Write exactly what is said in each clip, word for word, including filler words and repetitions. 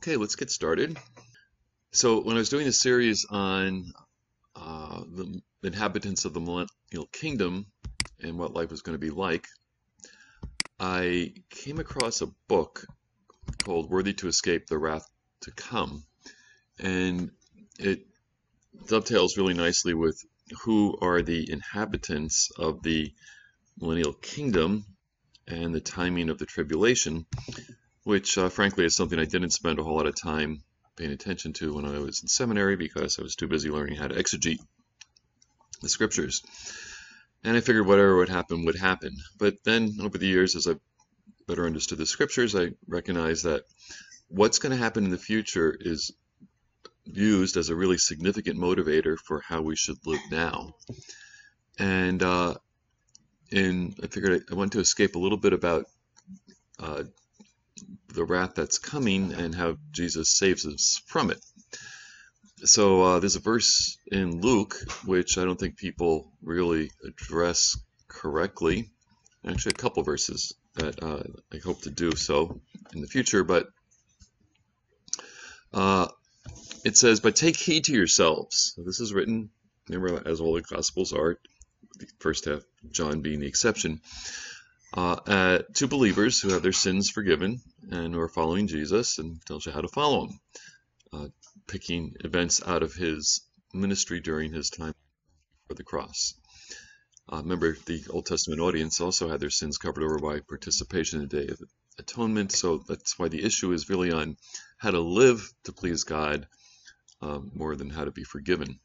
Okay, let's get started. So when I was doing a series on uh, the inhabitants of the millennial kingdom and what life was going to be like, I came across a book called Worthy to Escape the Wrath to Come, and it dovetails really nicely with who are the inhabitants of the millennial kingdom and the timing of the tribulation, which uh, frankly is something I didn't spend a whole lot of time paying attention to when I was in seminary because I was too busy learning how to exegete the scriptures. And I figured whatever would happen would happen. But then over the years, as I better understood the scriptures, I recognized that what's going to happen in the future is used as a really significant motivator for how we should live now. And uh, in, I figured I wanted to escape a little bit about uh, the wrath that's coming and how Jesus saves us from it. So uh, there's a verse in Luke which I don't think people really address correctly. Actually, a couple verses that uh, I hope to do so in the future. But uh, it says, "But take heed to yourselves." So this is written, remember, as all the Gospels are, the first half, John being the exception. Uh, uh, to believers who have their sins forgiven and who are following Jesus, and tells you how to follow him, uh, picking events out of his ministry during his time for the cross. Uh, remember, the Old Testament audience also had their sins covered over by participation in the Day of Atonement, so that's why the issue is really on how to live to please God uh, more than how to be forgiven.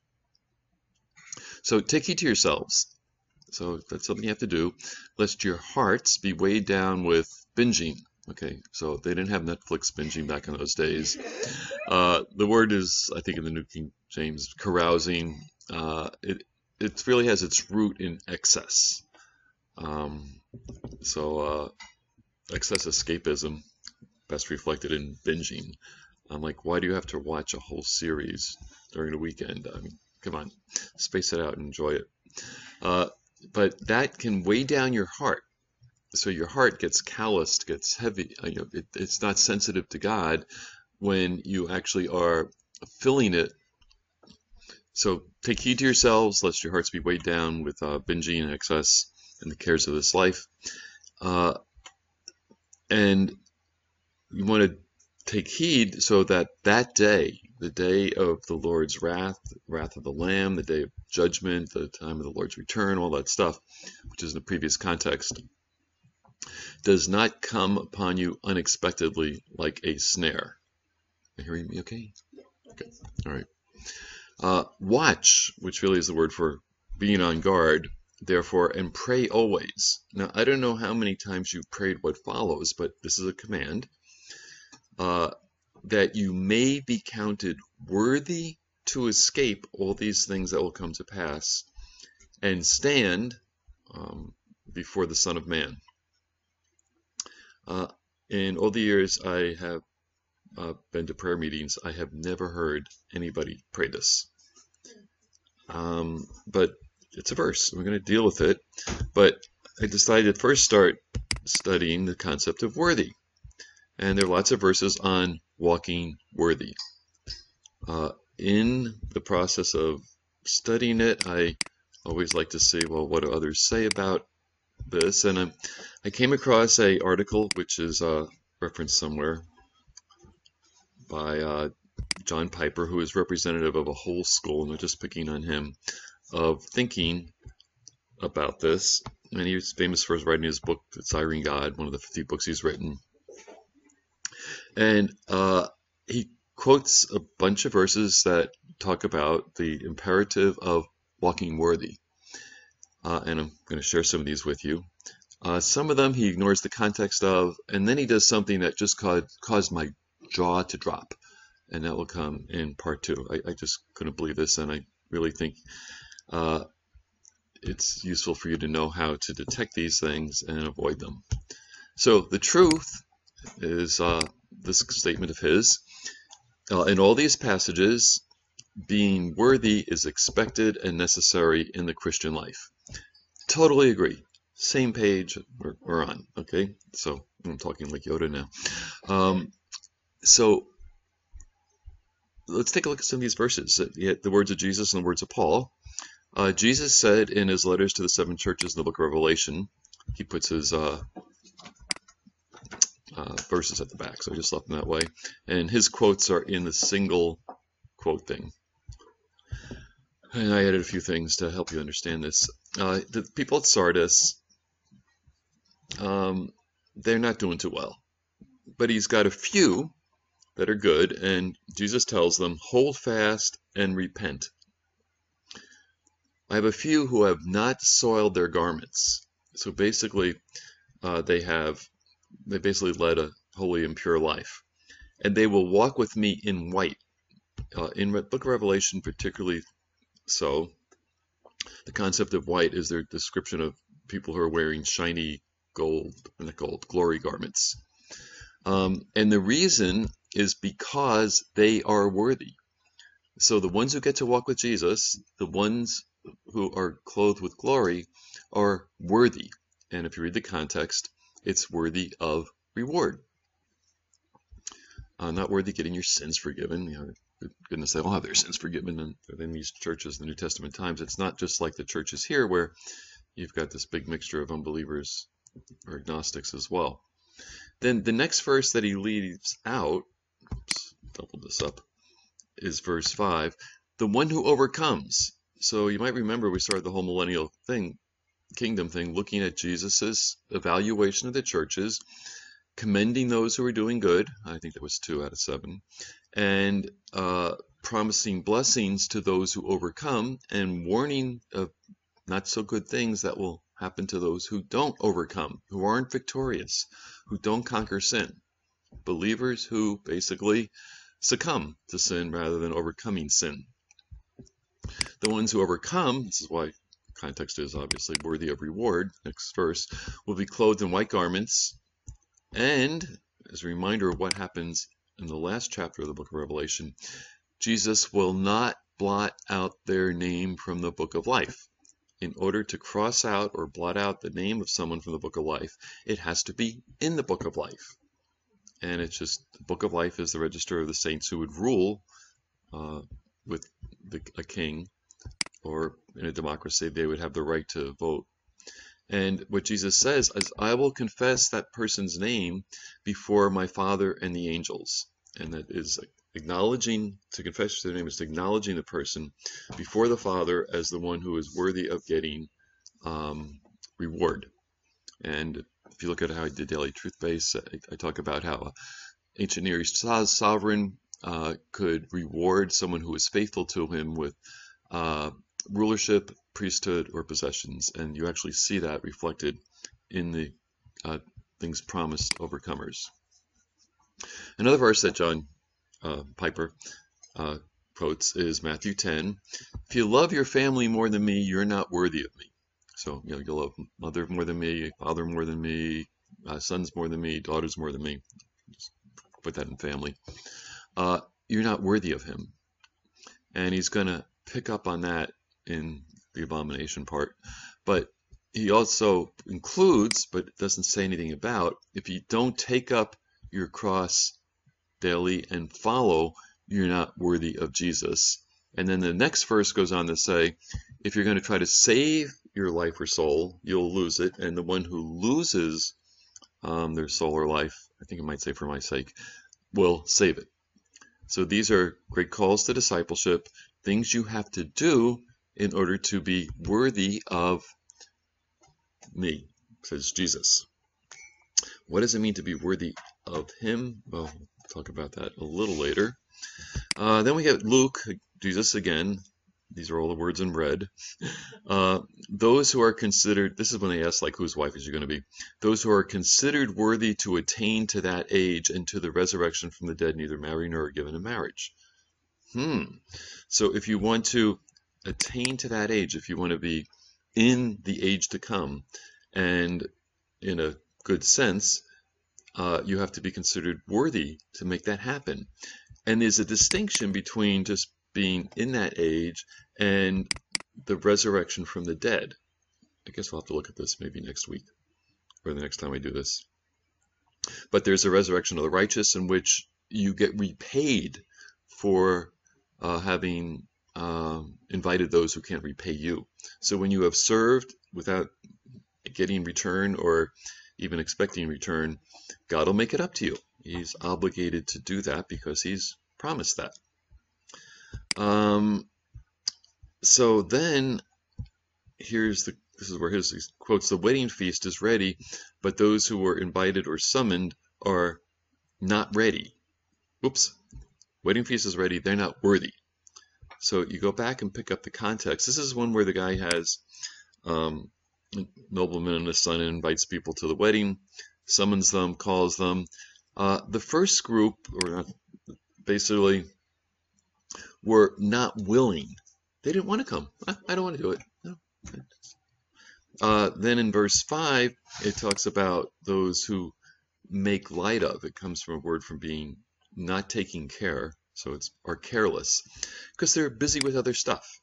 So take heed to yourselves. So that's something you have to do, lest your hearts be weighed down with binging. Okay, so they didn't have Netflix binging back in those days. Uh, the word is, I think in the New King James, carousing. Uh, it it really has its root in excess. Um, so uh, excess escapism, best reflected in binging. I'm like, why do you have to watch a whole series during the weekend? I mean, come on, space it out and enjoy it. Uh, But that can weigh down your heart. So your heart gets calloused, gets heavy. You know, it, it's not sensitive to God when you actually are filling it. So take heed to yourselves, lest your hearts be weighed down with uh, binging and excess and the cares of this life. Uh, and you want to take heed so that that day, the day of the Lord's wrath, wrath of the Lamb, the day of judgment, the time of the Lord's return, all that stuff, which is in the previous context, does not come upon you unexpectedly like a snare. Are you hearing me okay? Okay, all right. Uh, watch, which really is the word for being on guard, therefore, and pray always. Now, I don't know how many times you prayed what follows, but this is a command. Uh, that you may be counted worthy to escape all these things that will come to pass and stand um, before the Son of Man. Uh, in all the years I have uh, been to prayer meetings, I have never heard anybody pray this. Um, but it's a verse. We're going to deal with it. But I decided to first start studying the concept of worthy. And there are lots of verses on walking worthy. Uh, in the process of studying it, I always like to see, well, what do others say about this? And I, I came across a article which is uh, referenced somewhere by uh, John Piper, who is representative of a whole school, and I'm just picking on him, of thinking about this. And he's famous for his writing his book, Desiring God, one of the fifty books he's written. And uh, he quotes a bunch of verses that talk about the imperative of walking worthy. Uh, and I'm going to share some of these with you. Uh, some of them he ignores the context of, and then he does something that just caused, caused my jaw to drop. And that will come in part two. I, I just couldn't believe this, and I really think uh, it's useful for you to know how to detect these things and avoid them. So the truth is uh, this statement of his. Uh, in all these passages, being worthy is expected and necessary in the Christian life. Totally agree. Same page we're, we're on, okay? So I'm talking like Yoda now. Um, so let's take a look at some of these verses. The words of Jesus and the words of Paul. Uh, Jesus said in his letters to the seven churches in the book of Revelation, he puts his uh, uh, verses at the back, so I just left them that way. And his quotes are in the single quote thing. And I added a few things to help you understand this. Uh, the people at Sardis, um, they're not doing too well. But he's got a few that are good, and Jesus tells them, hold fast and repent. I have a few who have not soiled their garments. So basically, uh, they have, they basically led a holy and pure life. And they will walk with me in white. Uh, in the book of Revelation, particularly so, the concept of white is their description of people who are wearing shiny gold, not gold, glory garments. Um, and the reason is because they are worthy. So the ones who get to walk with Jesus, the ones who are clothed with glory, are worthy. And if you read the context, it's worthy of reward. Uh, not worthy getting your sins forgiven. You know, goodness, they all have their sins forgiven in, in these churches in the New Testament times. It's not just like the churches here where you've got this big mixture of unbelievers or agnostics as well. Then the next verse that he leaves out, oops, double this up, is verse five, the one who overcomes. So you might remember we started the whole millennial thing, kingdom thing, looking at Jesus's evaluation of the churches, commending those who are doing good. I think that was two out of seven, and uh, promising blessings to those who overcome, and warning of not so good things that will happen to those who don't overcome, who aren't victorious, who don't conquer sin. Believers who basically succumb to sin rather than overcoming sin. The ones who overcome, this is why context is obviously worthy of reward, next verse, will be clothed in white garments. And as a reminder of what happens in the last chapter of the book of Revelation, Jesus will not blot out their name from the book of life. In order to cross out or blot out the name of someone from the book of life, it has to be in the book of life. And it's just, the book of life is the register of the saints who would rule uh, with the, a king, or in a democracy, they would have the right to vote. And what Jesus says is, I will confess that person's name before my Father and the angels. And that is acknowledging, to confess their name is acknowledging the person before the Father as the one who is worthy of getting um, reward. And if you look at how the Daily Truth Base, I, I talk about how ancient Near East sovereign uh, could reward someone who was faithful to him with uh, rulership, priesthood, or possessions. And you actually see that reflected in the uh, things promised overcomers. Another verse that John uh, Piper uh, quotes is Matthew ten. If you love your family more than me, you're not worthy of me. So, you know, you love mother more than me, father more than me, uh, sons more than me, daughters more than me. Just put that in family. Uh, you're not worthy of him. And he's going to pick up on that in the abomination part. But he also includes, but doesn't say anything about, if you don't take up your cross daily and follow, you're not worthy of Jesus. And then the next verse goes on to say, if you're going to try to save your life or soul, you'll lose it. And the one who loses um, their soul or life, I think it might say for my sake, will save it. So these are great calls to discipleship, things you have to do in order to be worthy of me, says Jesus. What does it mean to be worthy of him? Well, we'll talk about that a little later. Uh, then we get Luke, Jesus again. These are all the words in red. Uh, those who are considered, this is when they ask, like, whose wife is you going to be? Those who are considered worthy to attain to that age and to the resurrection from the dead, neither marry nor are given in marriage. Hmm. So if you want to attain to that age, if you want to be in the age to come, and in a good sense, uh, you have to be considered worthy to make that happen. And there's a distinction between just being in that age and the resurrection from the dead. I guess we'll have to look at this maybe next week or the next time we do this. But there's a resurrection of the righteous in which you get repaid for uh, having uh, invited those who can't repay you. So when you have served without getting return or even expecting return, God will make it up to you. He's obligated to do that because he's promised that. Um, so then here's the this is where his he quotes, the wedding feast is ready, but those who were invited or summoned are not ready. Oops. Wedding feast is ready, they're not worthy. So you go back and pick up the context. This is one where the guy has um, a nobleman and his son and invites people to the wedding, summons them, calls them. Uh, the first group, or basically, were not willing. They didn't want to come. I, I don't want to do it. No. Uh, then in verse five, it talks about those who make light of. It comes from a word from being not taking care. So it's are careless because they're busy with other stuff.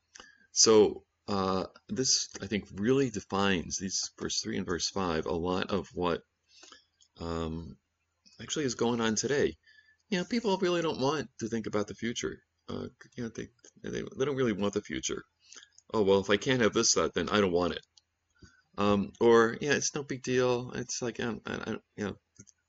So uh, this, I think, really defines these verse three and verse five a lot of what um, actually is going on today. You know, people really don't want to think about the future. Uh, you know, they, they they don't really want the future. Oh well, if I can't have this, that, then I don't want it. Um, or yeah, it's no big deal. It's like um, I, I, you know,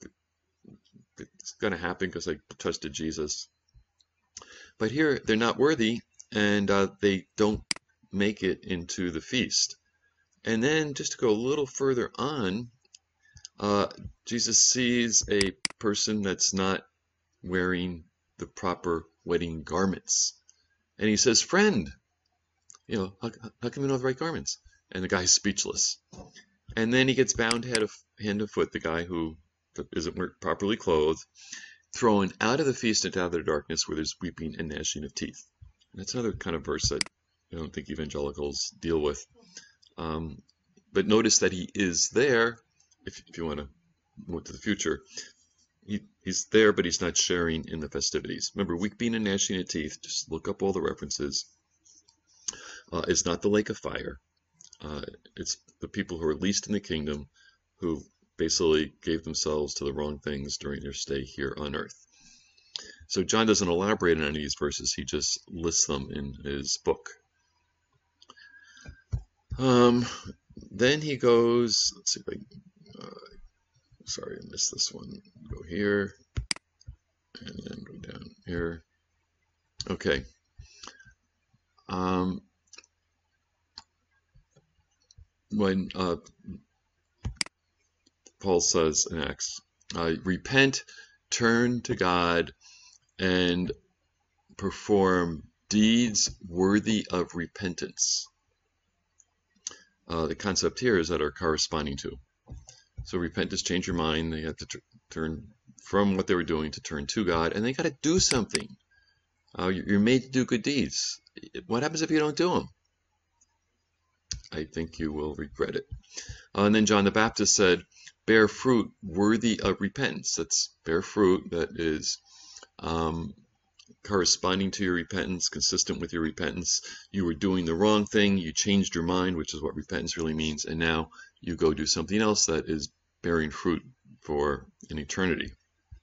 it's going to happen because I trusted Jesus. But here they're not worthy, and uh, they don't make it into the feast. And then just to go a little further on, uh, Jesus sees a person that's not wearing the proper wedding garments. And he says, friend, you know, how, how come you don't have the right garments? And the guy's speechless. And then he gets bound head, of, hand and foot, the guy who isn't properly clothed, thrown out of the feast into outer darkness where there's weeping and gnashing of teeth. And that's another kind of verse that I don't think evangelicals deal with. Um, but notice that he is there, if, if you want to move to the future. He, he's there, but he's not sharing in the festivities. Remember, weeping and gnashing of teeth, just look up all the references. Uh, it's not the lake of fire. Uh, it's the people who are least in the kingdom who basically gave themselves to the wrong things during their stay here on earth. So John doesn't elaborate on any of these verses. He just lists them in his book. Um, then he goes, let's see if I, uh, sorry, I missed this one. Go here, and then go down here. Okay. Um, when uh, Paul says in Acts, uh, repent, turn to God, and perform deeds worthy of repentance. Uh, the concept here is that are corresponding to. So repent is change your mind. They have to turn from what they were doing to turn to God, and they got to do something. Uh, you're made to do good deeds. What happens if you don't do them? I think you will regret it. Uh, and then John the Baptist said, bear fruit worthy of repentance. That's bear fruit that is um, corresponding to your repentance, consistent with your repentance. You were doing the wrong thing, you changed your mind, which is what repentance really means, and now you go do something else that is bearing fruit for an eternity.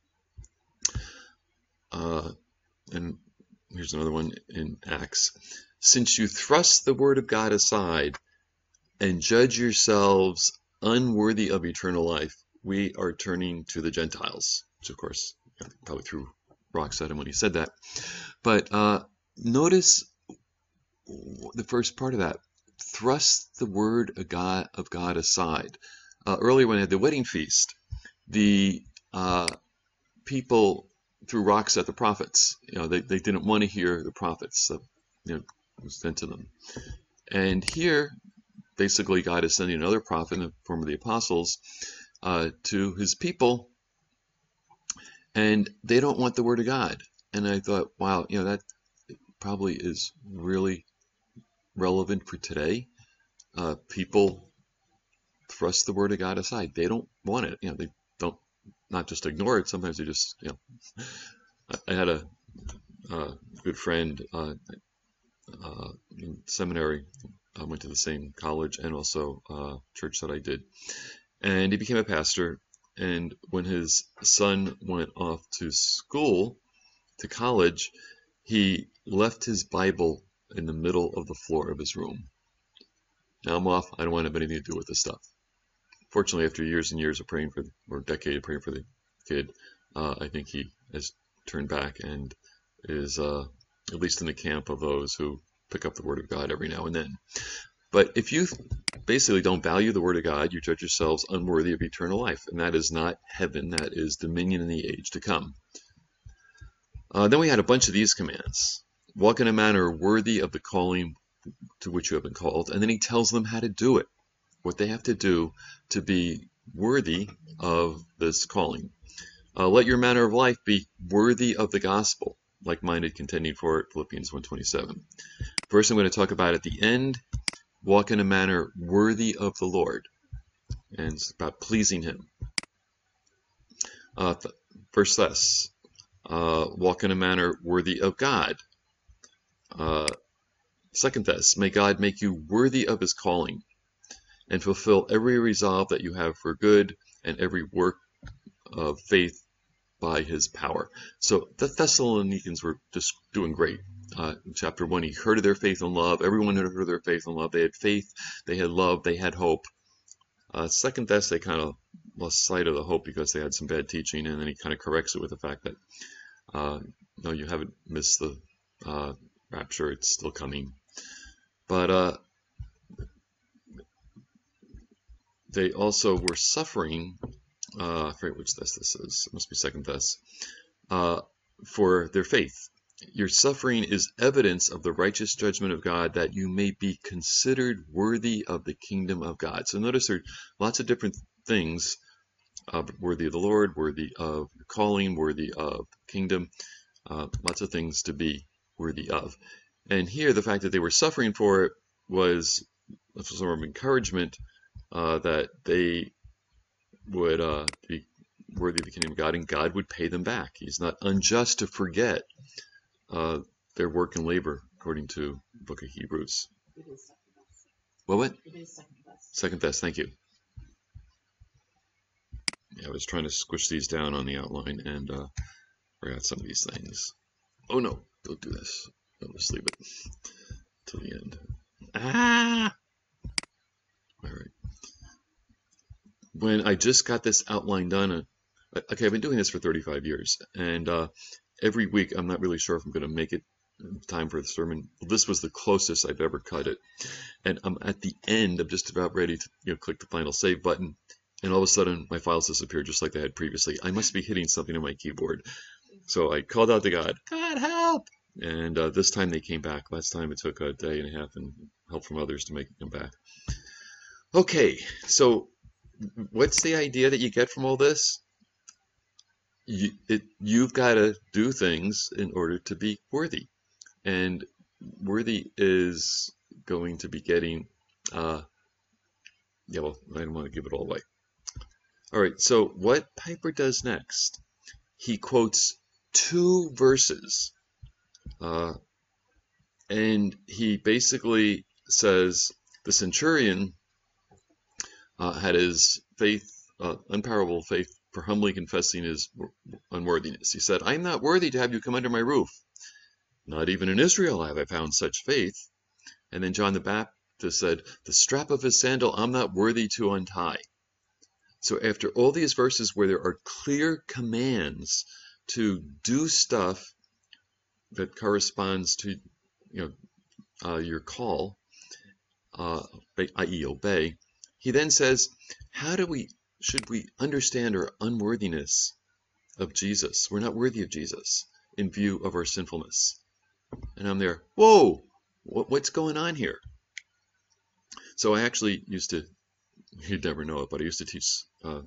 Uh, and here's another one in Acts. Since you thrust the word of God aside and judge yourselves unworthy of eternal life, we are turning to the Gentiles, which of course probably threw rocks at him when he said that. But uh, notice the first part of that. Thrust the word of God, of God aside. Uh, earlier when they had the wedding feast, the uh, people threw rocks at the prophets. You know, they, they didn't want to hear the prophets. So, you know, it was sent to them. And here, basically, God is sending another prophet in the form of the apostles uh, to his people, and they don't want the word of God. And I thought, wow, you know, that probably is really relevant for today. Uh, people thrust the word of God aside. They don't want it. You know, they don't not just ignore it. Sometimes they just, you know. I, I had a uh, good friend uh, uh, in seminary. I went to the same college and also uh, church that I did, and he became a pastor. And when his son went off to school, to college, he left his Bible in the middle of the floor of his room. Now I'm off. I don't want to have anything to do with this stuff. Fortunately, after years and years of praying for, or a decade of praying for the kid, uh, I think he has turned back and is uh, at least in the camp of those who pick up the Word of God every now and then. But if you basically don't value the Word of God, you judge yourselves unworthy of eternal life, and that is not heaven. That is dominion in the age to come. Uh, then we had a bunch of these commands. Walk in a manner worthy of the calling to which you have been called. And then he tells them how to do it, what they have to do to be worthy of this calling. Uh, let your manner of life be worthy of the gospel, like-minded, contending for it, Philippians one twenty-seven. First, I'm going to talk about at the end, walk in a manner worthy of the Lord. And it's about pleasing him. Uh, First Thess, uh, walk in a manner worthy of God. Uh, Second Thess, may God make you worthy of his calling and fulfill every resolve that you have for good and every work of faith by his power. So the Thessalonians were just doing great. Uh, in chapter one, he heard of their faith and love. Everyone had heard of their faith and love. They had faith, they had love, they had hope. Uh, Second Thess, they kind of lost sight of the hope because they had some bad teaching, and then he kind of corrects it with the fact that, uh, no, you haven't missed the uh, rapture, it's still coming. But uh, they also were suffering, uh, I forget which Thess this is, it must be Second Thess, uh, for their faith. Your suffering is evidence of the righteous judgment of God, that you may be considered worthy of the kingdom of God. So notice there are lots of different things, uh, worthy of the Lord, worthy of calling, worthy of kingdom, uh, lots of things to be worthy of. And here, the fact that they were suffering for it was a sort of encouragement uh, that they would uh, be worthy of the kingdom of God, and God would pay them back. He's not unjust to forget uh, their work and labor, according to the book of Hebrews. It is Second Thess. What, what? It is Second Thess. Second Thess, thank you. Yeah, I was trying to squish these down on the outline and uh, forgot some of these things. Oh no, don't do this. I'll just leave it till the end. Ah! All right. When I just got this outline done, uh, okay, I've been doing this for thirty-five years, and uh, every week I'm not really sure if I'm going to make it time for the sermon. This was the closest I've ever cut it, and I'm at the end. I'm just about ready to, you know, click the final save button, and all of a sudden my files disappeared just like they had previously. I must be hitting something on my keyboard. So I called out to God, God help! And uh, this time they came back. Last time it took a day and a half and help from others to make them back. Okay, so what's the idea that you get from all this? You, it, you've got to do things in order to be worthy. And worthy is going to be getting, uh, yeah, well, I don't want to give it all away. All right, so what Piper does next, he quotes two verses. Uh, and he basically says the centurion uh, had his faith, uh, unparalleled faith, for humbly confessing his unworthiness. He said, I am not worthy to have you come under my roof. Not even in Israel have I found such faith. And then John the Baptist said, the strap of his sandal I'm not worthy to untie. So after all these verses where there are clear commands to do stuff that corresponds to, you know, uh, your call, uh, that is obey, he then says, how do we, should we understand our unworthiness of Jesus? We're not worthy of Jesus in view of our sinfulness. And I'm there, whoa, what, what's going on here? So I actually used to, you'd never know it, but I used to teach uh,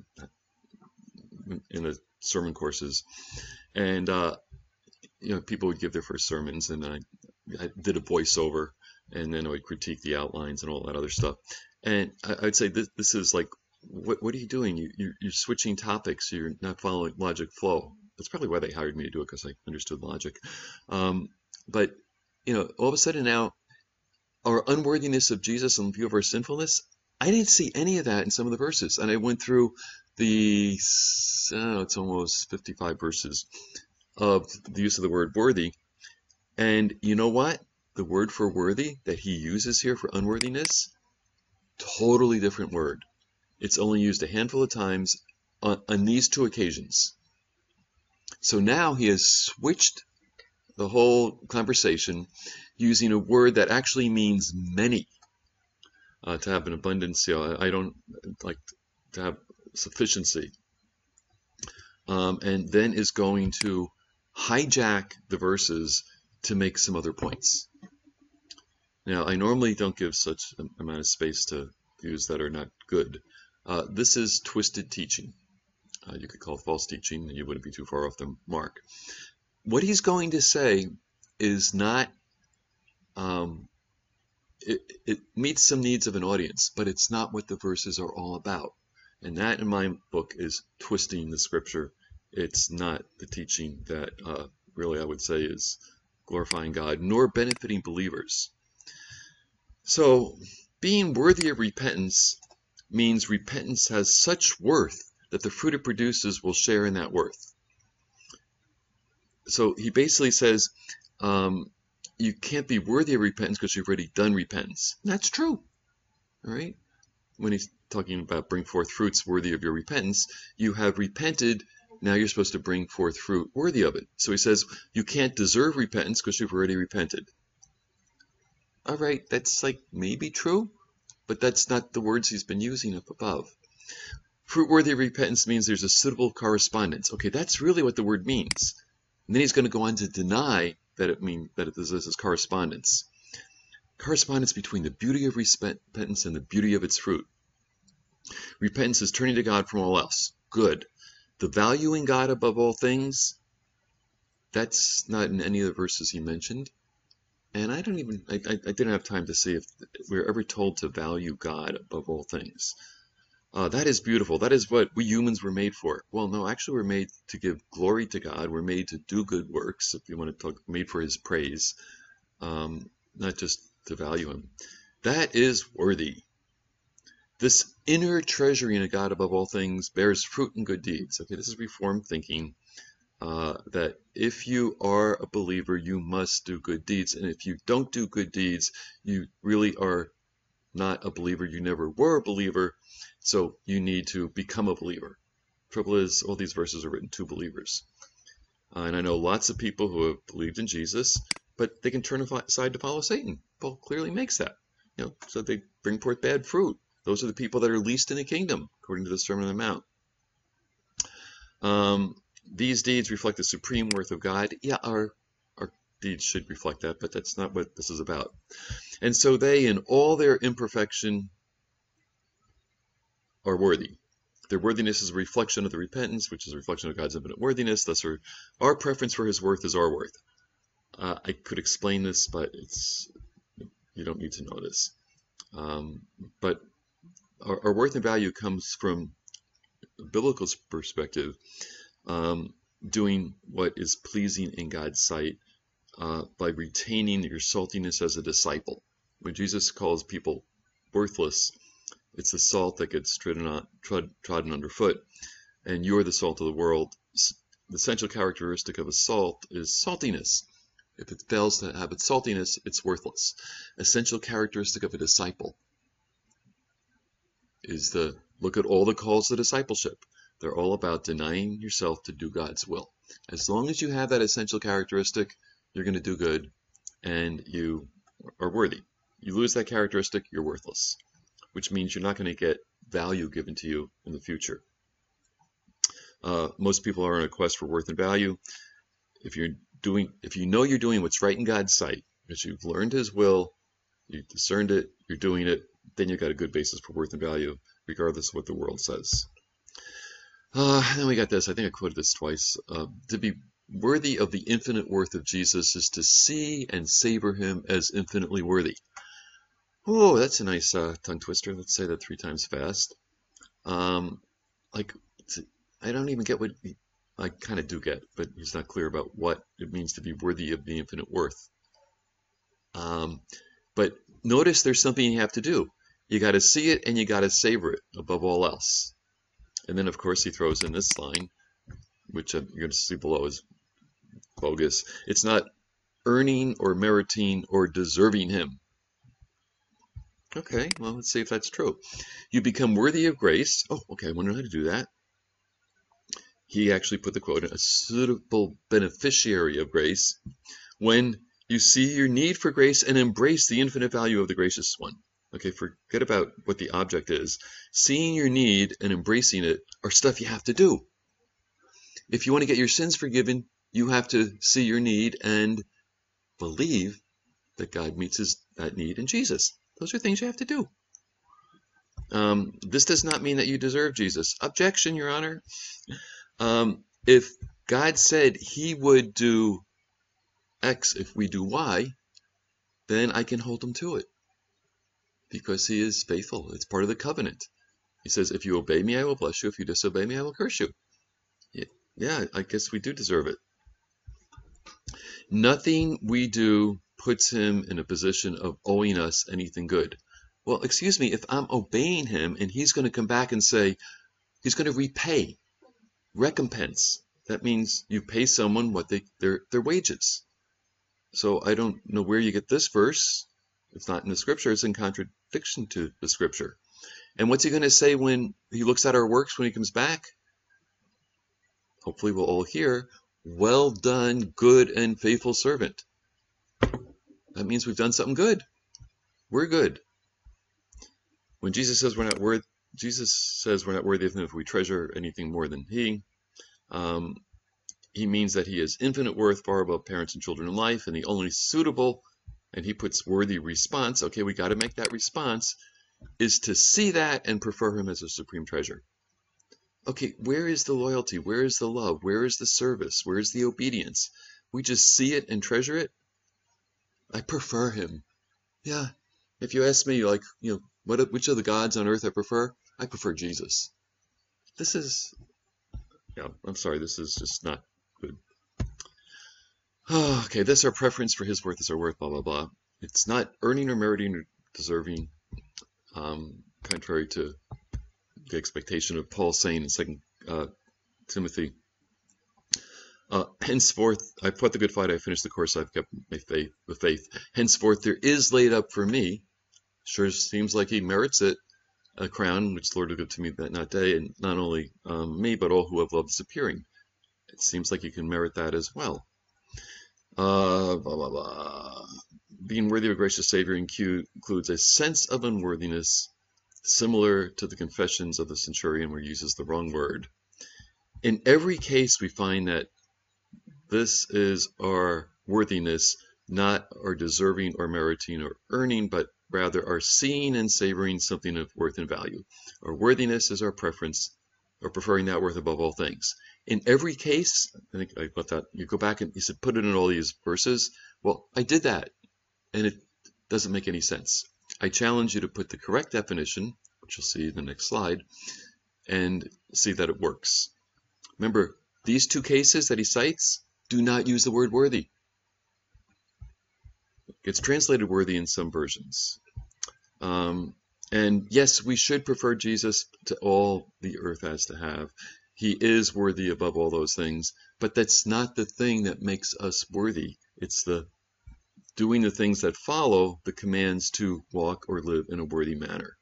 in the sermon courses. And, uh, you know, people would give their first sermons, and I, I did a voiceover, and then I would critique the outlines and all that other stuff. And I, I'd say, this, this is like, what, what are you doing? You, you're, you're switching topics. You're not following logic flow. That's probably why they hired me to do it, because I understood logic. Um, but, you know, all of a sudden now, our unworthiness of Jesus in view of our sinfulness, I didn't see any of that in some of the verses. And I went through the, I don't know, it's almost fifty-five verses of the use of the word worthy. And you know what? The word for worthy that he uses here for unworthiness, totally different word. It's only used a handful of times on, on these two occasions. So now he has switched the whole conversation using a word that actually means many. Uh, to have an abundance, you know, I, I don't like to have sufficiency. Um, and then is going to hijack the verses to make some other points. Now, I normally don't give such an amount of space to views that are not good. Uh, this is twisted teaching. Uh, you could call it false teaching, and you wouldn't be too far off the mark. What he's going to say is not, um, it, it meets some needs of an audience, but it's not what the verses are all about. And that, in my book, is twisting the scripture. It's not the teaching that uh, really I would say is glorifying God, nor benefiting believers. So, being worthy of repentance means repentance has such worth that the fruit it produces will share in that worth. So he basically says, um, you can't be worthy of repentance because you've already done repentance. And that's true, all right? When he's talking about bring forth fruits worthy of your repentance, you have repented, now you're supposed to bring forth fruit worthy of it. So he says, you can't deserve repentance because you've already repented. All right, that's like maybe true, but that's not the words he's been using up above. Fruit-worthy repentance means there's a suitable correspondence. Okay, that's really what the word means. And then he's going to go on to deny that it means that it this is correspondence. Correspondence between the beauty of repentance and the beauty of its fruit. Repentance is turning to God from all else. Good. The valuing God above all things, that's not in any of the verses he mentioned. And I don't even, I, I, I didn't have time to see if we're ever told to value God above all things. Uh, that is beautiful. That is what we humans were made for. Well, no, actually we're made to give glory to God. We're made to do good works, if you want to talk, made for his praise, um, not just to value him. That is worthy. This inner treasuring of God above all things bears fruit in good deeds. Okay, this is Reformed thinking, uh, that if you are a believer, you must do good deeds. And if you don't do good deeds, you really are not a believer. You never were a believer. So you need to become a believer. Trouble is, all these verses are written to believers. Uh, and I know lots of people who have believed in Jesus, but they can turn aside to follow Satan. Paul clearly makes that. You know, so they bring forth bad fruit. Those are the people that are least in the kingdom, according to the Sermon on the Mount. Um, these deeds reflect the supreme worth of God. Yeah, our, our deeds should reflect that, but that's not what this is about. And so they, in all their imperfection, are worthy. Their worthiness is a reflection of the repentance, which is a reflection of God's infinite worthiness. Thus, our, our preference for his worth is our worth. Uh, I could explain this, but it's you don't need to know this. Um, but our, our worth and value comes from a biblical perspective, um, doing what is pleasing in God's sight uh, by retaining your saltiness as a disciple. When Jesus calls people worthless, it's the salt that gets trodden, on, trod, trodden underfoot, and you're the salt of the world. The essential characteristic of a salt is saltiness. If it fails to have its saltiness, it's worthless. Essential characteristic of a disciple is the, look at all the calls to discipleship. They're all about denying yourself to do God's will. As long as you have that essential characteristic, you're going to do good, and you are worthy. You lose that characteristic, you're worthless, which means you're not going to get value given to you in the future. Uh, most people are on a quest for worth and value. If you're doing, if you know you're doing what's right in God's sight, because you've learned his will, you've discerned it, you're doing it, then you've got a good basis for worth and value, regardless of what the world says. Uh, then we got this, I think I quoted this twice. Uh, to be worthy of the infinite worth of Jesus is to see and savor him as infinitely worthy. Oh, that's a nice uh, tongue twister. Let's say that three times fast. Um, like, I don't even get what, he, I kind of do get, but he's not clear about what it means to be worthy of the infinite worth. Um, but notice there's something you have to do. You got to see it and you got to savor it above all else. And then, of course, he throws in this line, which you're going to see below is bogus. It's not earning or meriting or deserving him. Okay, well, let's see if that's true. You become worthy of grace. Oh, okay, I wonder how to do that. He actually put the quote, a suitable beneficiary of grace, when you see your need for grace and embrace the infinite value of the gracious one. Okay, forget about what the object is. Seeing your need and embracing it are stuff you have to do. If you want to get your sins forgiven, you have to see your need and believe that God meets his, that need in Jesus. Those are things you have to do. Um, this does not mean that you deserve Jesus. Objection, Your Honor. Um, if God said he would do X if we do Y, then I can hold him to it because he is faithful. It's part of the covenant. He says, if you obey me, I will bless you. If you disobey me, I will curse you. Yeah, I guess we do deserve it. Nothing we do puts him in a position of owing us anything good. Well, excuse me, if I'm obeying him and he's going to come back and say, he's going to repay, recompense. That means you pay someone what they their their wages. So I don't know where you get this verse. It's not in the scripture. It's in contradiction to the scripture. And what's he going to say when he looks at our works when he comes back? Hopefully we'll all hear, well done, good and faithful servant. That means we've done something good. We're good. When Jesus says we're not worth, Jesus says we're not worthy of him if we treasure anything more than he. Um, he means that he has infinite worth, far above parents and children in life, and the only suitable, and he puts worthy response. Okay, we got to make that response, is to see that and prefer him as a supreme treasure. Okay, where is the loyalty? Where is the love? Where is the service? Where is the obedience? We just see it and treasure it. I prefer him. Yeah. If you ask me, like, you know, what, which of the gods on earth I prefer, I prefer Jesus. This is, yeah, I'm sorry, this is just not good. Oh, okay, this our preference for his worth is our worth, blah, blah, blah. It's not earning or meriting or deserving, um, contrary to the expectation of Paul saying in Second uh, Timothy. Uh, henceforth, I fought the good fight, I finished the course, I've kept my faith, the faith. Henceforth, there is laid up for me, sure seems like he merits it, a crown which the Lord will give to me that not day, and not only um, me, but all who have loved his appearing. It seems like you can merit that as well. Uh, blah, blah, blah. Being worthy of a gracious Savior includes a sense of unworthiness, similar to the confessions of the centurion where he uses the wrong word. In every case, we find that this is our worthiness, not our deserving or meriting or earning, but rather our seeing and savoring something of worth and value. Our worthiness is our preference, or preferring that worth above all things. In every case, I think I left that, you go back and you said, put it in all these verses. Well, I did that, and it doesn't make any sense. I challenge you to put the correct definition, which you'll see in the next slide, and see that it works. Remember, these two cases that he cites do not use the word worthy. It's translated worthy in some versions. Um, and yes, we should prefer Jesus to all the earth has to have. He is worthy above all those things, but that's not the thing that makes us worthy. It's the doing the things that follow the commands to walk or live in a worthy manner.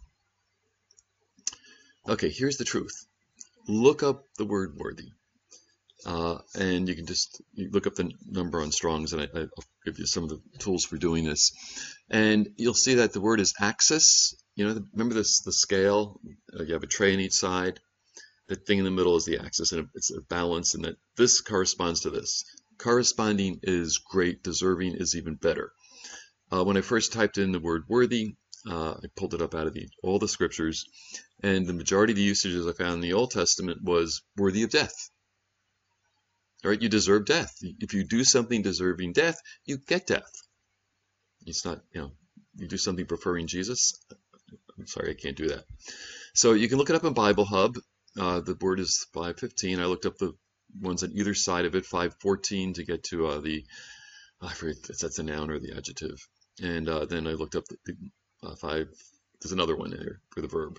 Okay, here's the truth. Look up the word worthy. Uh, and you can just you look up the number on Strong's, and I, I'll give you some of the tools for doing this. And you'll see that the word is axis. You know, remember this the scale? Uh, you have a tray on each side. The thing in the middle is the axis, and it's a balance, and that this corresponds to this. Corresponding is great. Deserving is even better. Uh, when I first typed in the word worthy, uh, I pulled it up out of the, all the scriptures, and the majority of the usages I found in the Old Testament was worthy of death. All right, you deserve death. If you do something deserving death, you get death. It's not, you know, you do something preferring Jesus. I'm sorry, I can't do that. So you can look it up in Bible Hub. Uh, the word is five fifteen. I looked up the ones on either side of it, five fourteen to get to uh, the, I forget if that's the noun or the adjective. And uh, then I looked up the, the uh, five, there's another one in there for the verb.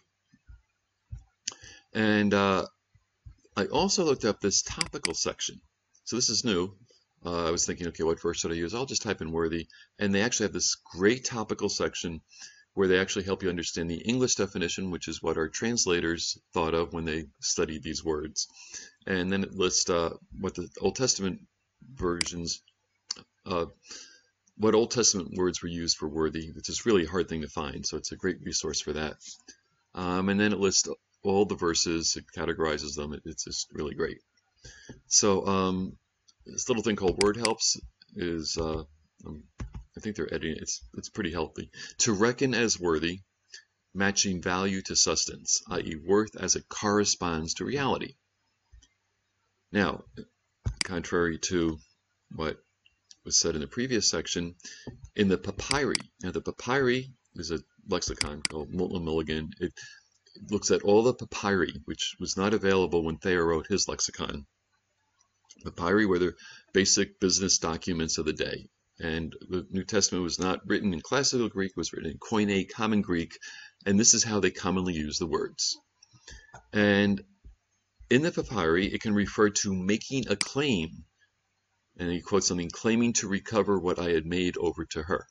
And uh, I also looked up this topical section. So this is new. Uh, I was thinking, okay, what verse should I use? I'll just type in worthy. And they actually have this great topical section where they actually help you understand the English definition, which is what our translators thought of when they studied these words. And then it lists uh, what the Old Testament versions, uh, what Old Testament words were used for worthy, which is really a hard thing to find. So it's a great resource for that. Um, and then it lists all the verses, it categorizes them. It, it's just really great. So um, this little thing called Word Helps is, uh, um, I think they're editing it. It's, it's pretty healthy. To reckon as worthy, matching value to substance, that is worth as it corresponds to reality. Now, contrary to what was said in the previous section, in the papyri, now the papyri is a lexicon called Moltmann Milligan. It looks at all the papyri, which was not available when Thayer wrote his lexicon. Papyri were the basic business documents of the day. And the New Testament was not written in classical Greek, it was written in Koine, Common Greek, and this is how they commonly use the words. And in the papyri, it can refer to making a claim, and he quotes something, claiming to recover what I had made over to her.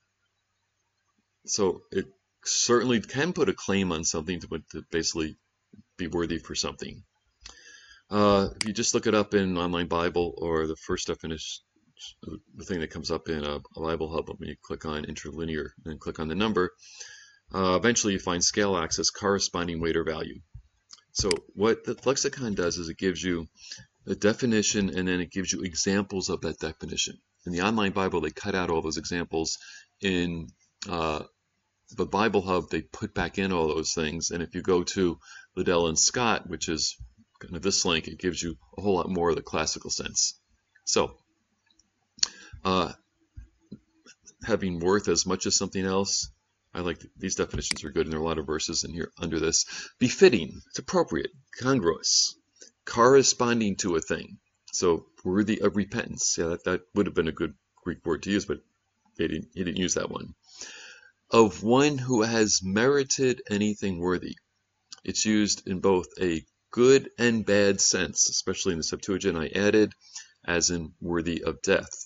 So it certainly can put a claim on something to, to basically be worthy for something. Uh, if you just look it up in Online Bible or the first definition, the thing that comes up in a, a Bible Hub, when you click on interlinear and click on the number, uh, eventually you find scale axis corresponding weight or value. So what the lexicon does is it gives you a definition and then it gives you examples of that definition. In the Online Bible, they cut out all those examples. In uh, the Bible Hub, they put back in all those things. And if you go to Liddell and Scott, which is kind of this link, it gives you a whole lot more of the classical sense. So, uh, having worth as much as something else, I like these definitions are good, and there are a lot of verses in here under this. Befitting, it's appropriate, congruous, corresponding to a thing. So worthy of repentance. Yeah, that, that would have been a good Greek word to use, but they didn't, he didn't use that one. Of one who has merited anything worthy. It's used in both a good and bad sense, especially in the Septuagint. I added as in worthy of death.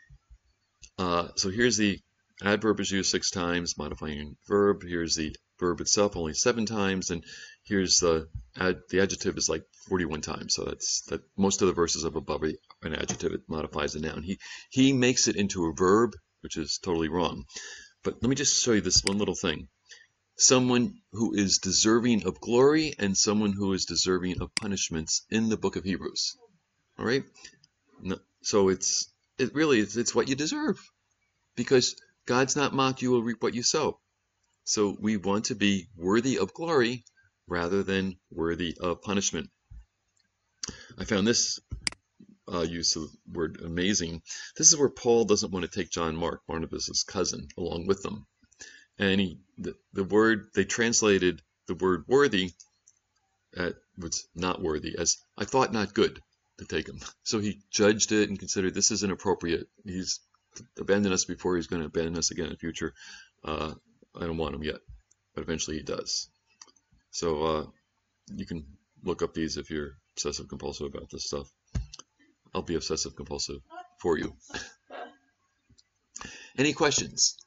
Uh, so here's the adverb is used six times, modifying verb. Here's the verb itself only seven times, and here's the ad, the adjective is like forty-one times. So that's that. Most of the verses up above an adjective, it modifies a noun. He he makes it into a verb, which is totally wrong. But let me just show you this one little thing. Someone who is deserving of glory and someone who is deserving of punishments in the book of Hebrews. All right. No, so it's it really it's, it's what you deserve, because God's not mocked, you will reap what you sow. So we want to be worthy of glory rather than worthy of punishment. I found this uh, use of the word amazing. This is where Paul doesn't want to take John Mark, Barnabas' cousin, along with them. And he, the, the word, they translated the word worthy at what's not worthy as I thought not good to take him. So he judged it and considered this is inappropriate. He's abandoned us before, he's going to abandon us again in the future. Uh, I don't want him yet, but eventually he does. So uh, you can look up these if you're obsessive compulsive about this stuff. I'll be obsessive compulsive for you. Any questions?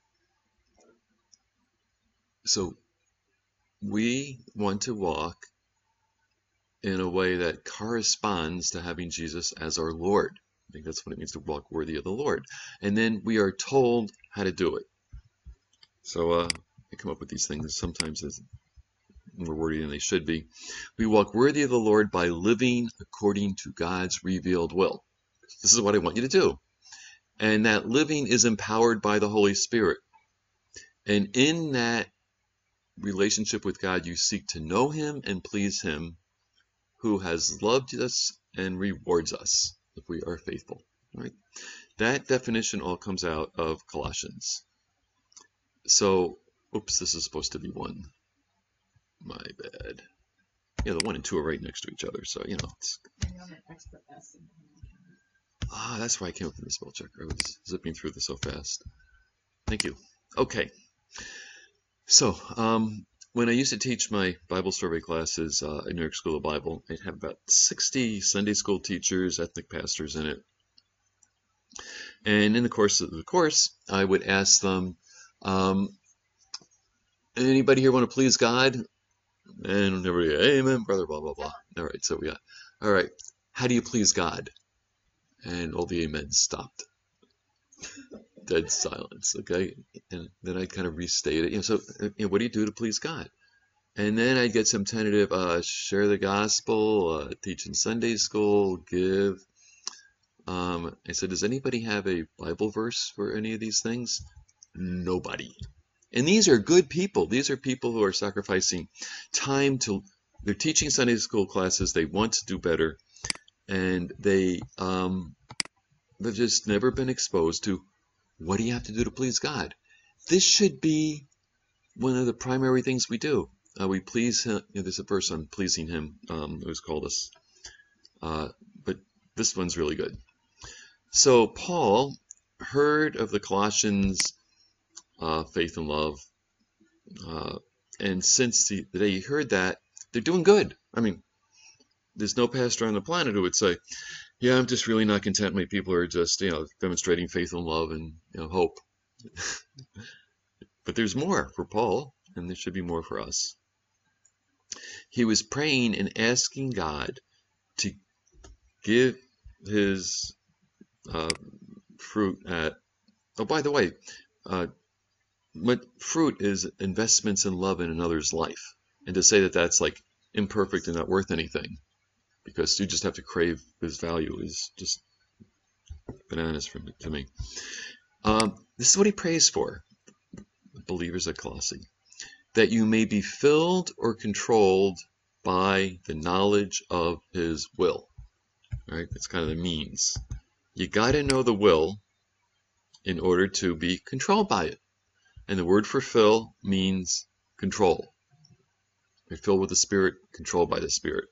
So we want to walk in a way that corresponds to having Jesus as our Lord. I think that's what it means to walk worthy of the Lord. And then we are told how to do it. So uh, I come up with these things sometimes as more wordy than they should be. We walk worthy of the Lord by living according to God's revealed will. This is what I want you to do. And that living is empowered by the Holy Spirit. And in that relationship with God, you seek to know Him and please Him, who has loved us and rewards us if we are faithful. Right? That definition all comes out of Colossians. So, oops, this is supposed to be one. My bad. Yeah, the one and two are right next to each other, so you know. It's... Ah, that's why I came up with the spell checker. I was zipping through this so fast. Thank you. Okay. So, um, when I used to teach my Bible survey classes uh, in New York School of Bible, I'd have about sixty Sunday school teachers, ethnic pastors in it. And in the course of the course, I would ask them, um, anybody here want to please God? And everybody, amen, brother, blah, blah, blah. All right, so we got, all right, how do you please God? And all the amens stopped. Dead silence, okay? And then I kind of restate it. You know, so, you know, what do you do to please God? And then I'd get some tentative, uh, share the gospel, uh, teach in Sunday school, give. Um, I said, does anybody have a Bible verse for any of these things? Nobody. And these are good people. These are people who are sacrificing time to, they're teaching Sunday school classes. They want to do better. And they, um, they've just never been exposed to what do you have to do to please God? This should be one of the primary things we do. Uh, we please him. You know, there's a verse on pleasing him um, who's called us. Uh, but this one's really good. So Paul heard of the Colossians' uh, faith and love. Uh, and since the, the day he heard that, they're doing good. I mean, there's no pastor on the planet who would say, yeah, I'm just really not content. My people are just, you know, demonstrating faith and love and, you know, hope. But there's more for Paul, and there should be more for us. He was praying and asking God to give his uh, fruit at, oh, by the way, uh, what fruit is investments in love in another's life. And to say that that's like imperfect and not worth anything, because you just have to crave his value, is just bananas for me, to me. Um, this is what he prays for, believers at Colossae, that you may be filled or controlled by the knowledge of his will. All right, that's kind of the means. You got to know the will in order to be controlled by it. And the word for fill means control. You're filled with the Spirit, controlled by the Spirit.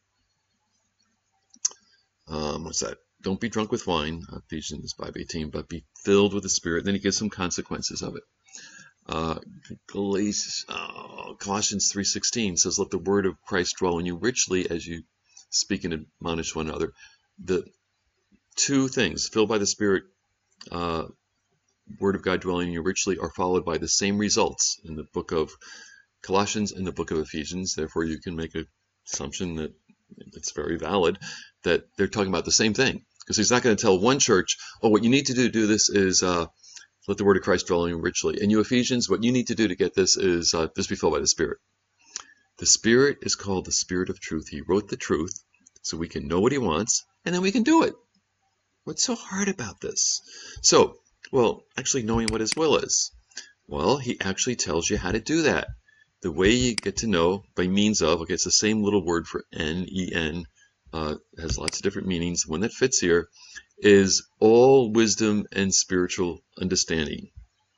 Um, what's that? Don't be drunk with wine, Ephesians five eighteen, but be filled with the Spirit. Then he gives some consequences of it. Uh, Galatians, oh, Colossians three sixteen says, let the word of Christ dwell in you richly as you speak and admonish one another. The two things, filled by the Spirit, uh, word of God dwelling in you richly, are followed by the same results in the book of Colossians and the book of Ephesians. Therefore, you can make an assumption that it's very valid that they're talking about the same thing. Because he's not going to tell one church, oh, what you need to do to do this is uh, let the word of Christ dwell in you richly. And you Ephesians, what you need to do to get this is uh, just be filled by the Spirit. The Spirit is called the Spirit of truth. He wrote the truth so we can know what he wants, and then we can do it. What's so hard about this? So, well, actually knowing what his will is. Well, he actually tells you how to do that. The way you get to know by means of, okay, it's the same little word for N, E N, uh, has lots of different meanings. The one that fits here is all wisdom and spiritual understanding.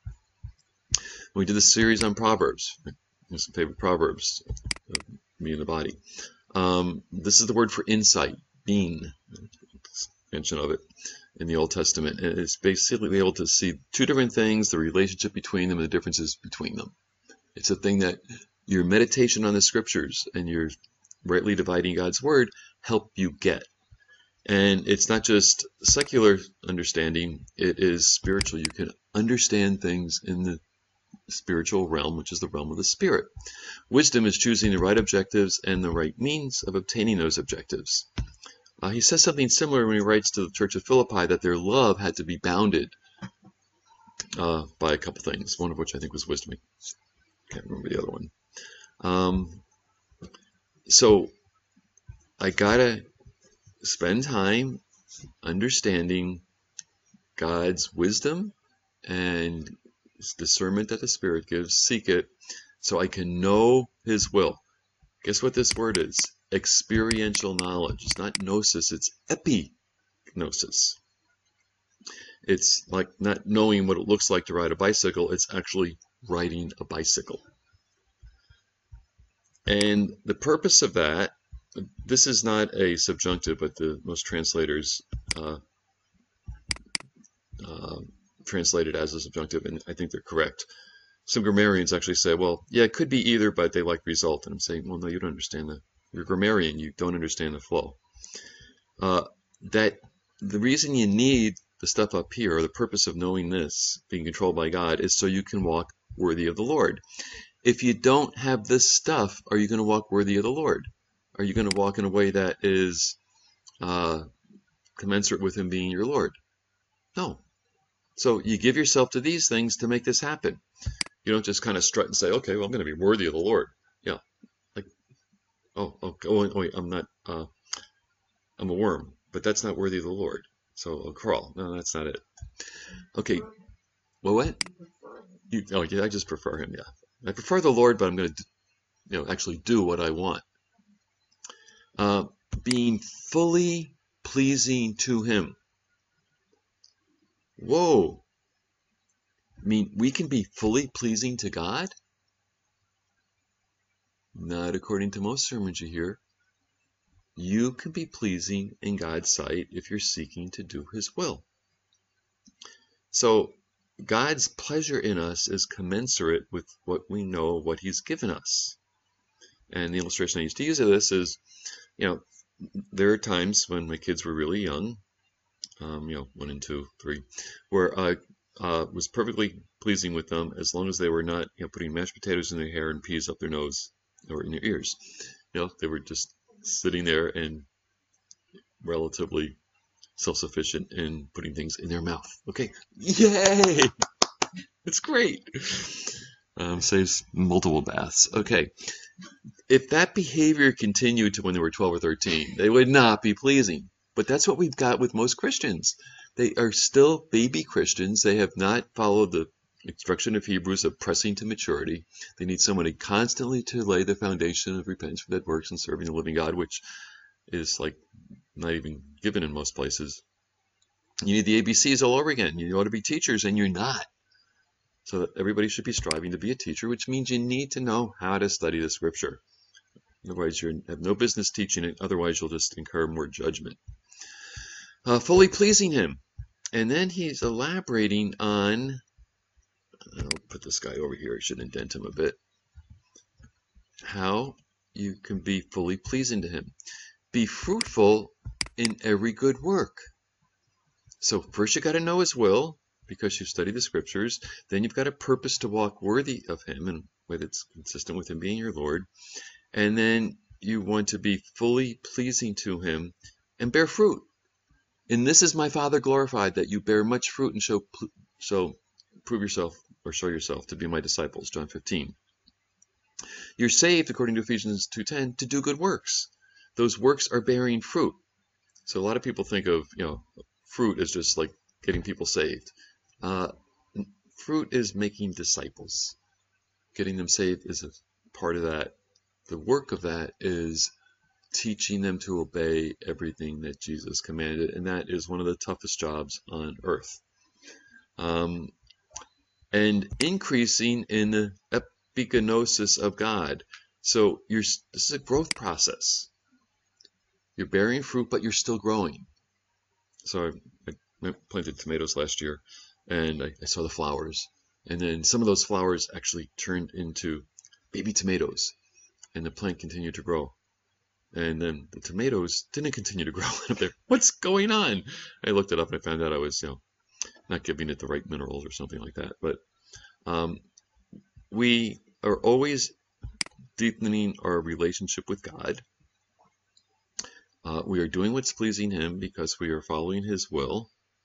We did this series on Proverbs. Some favorite Proverbs, uh, me and the body. Um, this is the word for insight, being, mention of it in the Old Testament. And it's basically able to see two different things, the relationship between them and the differences between them. It's a thing that your meditation on the scriptures and your rightly dividing God's word help you get. And it's not just secular understanding, it is spiritual. You can understand things in the spiritual realm, which is the realm of the Spirit. Wisdom is choosing the right objectives and the right means of obtaining those objectives. Uh, he says something similar when he writes to the church of Philippi that their love had to be bounded uh, by a couple things, one of which I think was wisdom. I can't remember the other one. Um, so I gotta spend time understanding God's wisdom and discernment that the Spirit gives, seek it, so I can know his will. Guess what this word is? Experiential knowledge. It's not gnosis, it's epignosis. It's like not knowing what it looks like to ride a bicycle, it's actually riding a bicycle. And the purpose of that, this is not a subjunctive, but the most translators uh, uh, translate it as a subjunctive, and I think they're correct. Some grammarians actually say, well, yeah, it could be either, but they like result. And I'm saying, well, no, you don't understand the, you're a grammarian, you don't understand the flow. Uh, that the reason you need the stuff up here, the purpose of knowing this, being controlled by God, is so you can walk worthy of the Lord. If you don't have this stuff, are you going to walk worthy of the Lord? Are you going to walk in a way that is uh, commensurate with Him being your Lord? No. So you give yourself to these things to make this happen. You don't just kind of strut and say, okay, well, I'm going to be worthy of the Lord. Yeah. Like, oh, okay, oh, wait, I'm not, uh, I'm a worm, but that's not worthy of the Lord. So I'll crawl. No, that's not it. Okay. Well, what? You, oh, yeah, I just prefer Him. Yeah. I prefer the Lord, but I'm going to, you know, actually do what I want. Uh, being fully pleasing to Him. Whoa. I mean, we can be fully pleasing to God? Not according to most sermons you hear. You can be pleasing in God's sight if you're seeking to do His will. So God's pleasure in us is commensurate with what we know, what He's given us. And the illustration I used to use of this is, you know, there are times when my kids were really young, um, you know, one and two, three, where I uh, was perfectly pleasing with them as long as they were not, you know, putting mashed potatoes in their hair and peas up their nose or in their ears. You know, they were just sitting there and relatively self-sufficient in putting things in their mouth. Okay, yay! It's great. Um, saves multiple baths. Okay, if that behavior continued to when they were twelve or thirteen, they would not be pleasing. But that's what we've got with most Christians. They are still baby Christians. They have not followed the instruction of Hebrews of pressing to maturity. They need somebody constantly to lay the foundation of repentance for dead works and serving the living God, which is like not even given in most places. You need the A B Cs all over again. You ought to be teachers, and you're not. So everybody should be striving to be a teacher, which means you need to know how to study the Scripture. Otherwise, you have no business teaching it. Otherwise, you'll just incur more judgment. Uh, fully pleasing Him. And then he's elaborating on, I'll put this guy over here. I should indent him a bit. How you can be fully pleasing to Him. Be fruitful in every good work. So first you got to know His will, because you study the Scriptures. Then you've got a purpose to walk worthy of Him in a way that's consistent with Him being your Lord. And then you want to be fully pleasing to Him and bear fruit. And this is my Father glorified, that you bear much fruit and show, so prove yourself or show yourself to be my disciples, John fifteen. You're saved, according to Ephesians two ten, to do good works. Those works are bearing fruit. So a lot of people think of, you know, fruit as just like getting people saved. Uh, fruit is making disciples. Getting them saved is a part of that. The work of that is teaching them to obey everything that Jesus commanded, and that is one of the toughest jobs on earth. Um, and increasing in the epigenosis of God. So you're, this is a growth process. You're bearing fruit, but you're still growing. So I, I planted tomatoes last year, and I, I saw the flowers. And then some of those flowers actually turned into baby tomatoes, and the plant continued to grow. And then the tomatoes didn't continue to grow. I'm there, what's going on? I looked it up and I found out I was, you know, not giving it the right minerals or something like that. But um, we are always deepening our relationship with God. Uh, we are doing what's pleasing Him because we are following His will.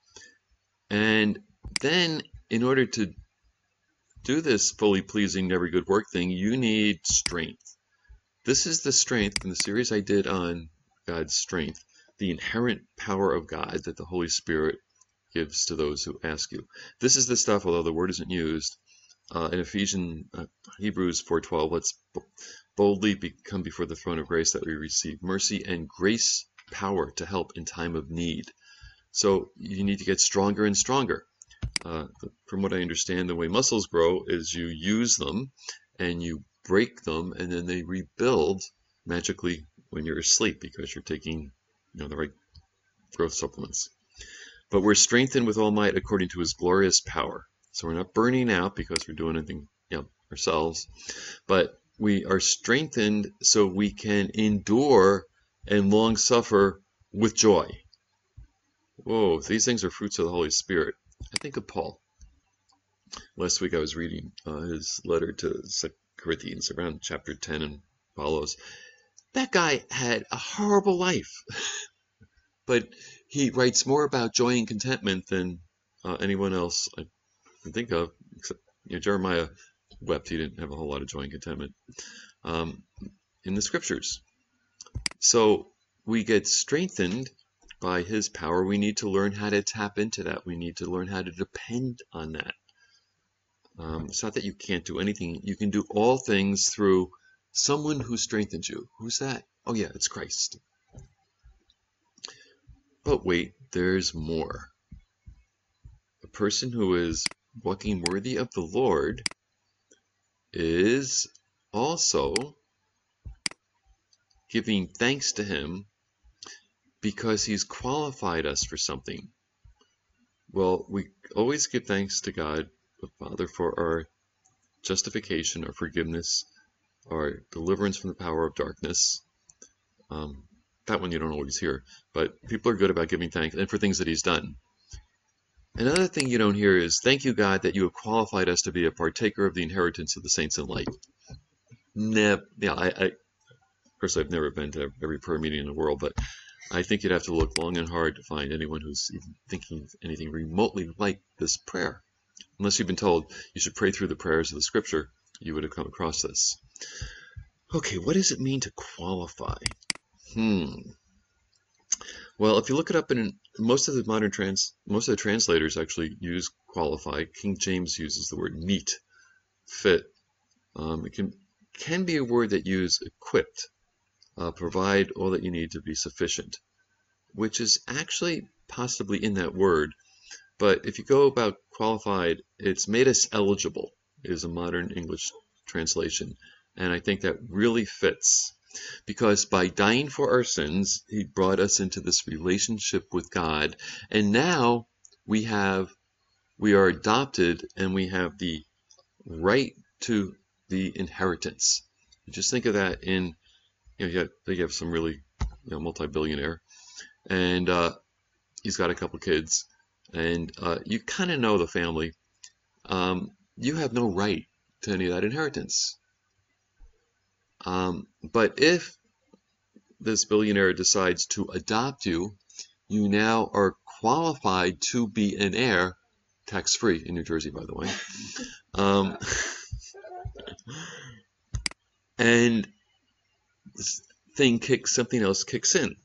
And then in order to do this fully pleasing every good work thing, you need strength. This is the strength in the series I did on God's strength, the inherent power of God that the Holy Spirit gives to those who ask you. This is the stuff, although the word isn't used, uh, in Ephesians, uh, Hebrews four twelve, let's boldly be, come before the throne of grace that we receive mercy and grace power to help in time of need. So you need to get stronger and stronger. Uh, from what I understand, the way muscles grow is you use them and you break them, and then they rebuild magically when you're asleep because you're taking, you know, the right growth supplements. But we're strengthened with all might according to His glorious power. So we're not burning out because we're doing anything, you know, ourselves, but we are strengthened so we can endure and long suffer with joy. whoa, these things are fruits of the Holy Spirit. I think of Paul. Last week I was reading uh, his letter to Corinthians, around chapter ten and follows. That guy had a horrible life, but he writes more about joy and contentment than uh, anyone else I can think of. Except, you know, Jeremiah wept. He didn't have a whole lot of joy and contentment um, in the scriptures. So we get strengthened by his power. We need to learn how to tap into that. We need to learn how to depend on that. Um, it's not that you can't do anything. You can do all things through someone who strengthens you. Who's that? Oh yeah, it's Christ. But wait, there's more. A person who is walking worthy of the Lord is also giving thanks to him because he's qualified us for something. Well, we always give thanks to God the Father for our justification, our forgiveness, our deliverance from the power of darkness. Um, that one you don't always hear, but people are good about giving thanks, and for things that he's done. Another thing you don't hear is, thank you, God, that you have qualified us to be a partaker of the inheritance of the saints in light. Nah, yeah, I, I, of course, I've never been to every prayer meeting in the world, but I think you'd have to look long and hard to find anyone who's even thinking anything remotely like this prayer. Unless you've been told you should pray through the prayers of the scripture, you would have come across this. Okay, what does it mean to qualify? Hmm. Well, if you look it up in most of the modern trans, most of the translators actually use qualify. King James uses the word meet, fit. Um, it can can be a word that uses equipped, uh, provide all that you need to be sufficient, which is actually possibly in that word. But if you go about qualified, it's made us eligible, is a modern English translation. And I think that really fits. Because by dying for our sins, he brought us into this relationship with God. And now we have, we are adopted and we have the right to the inheritance. Just think of that in, you know, you have, you have some really, you know, multi-billionaire, and uh, he's got a couple kids, and uh, you kind of know the family. Um, you have no right to any of that inheritance. Um, but if this billionaire decides to adopt you, you now are qualified to be an heir, tax-free in New Jersey, by the way. Um, and this thing kicks, something else kicks in.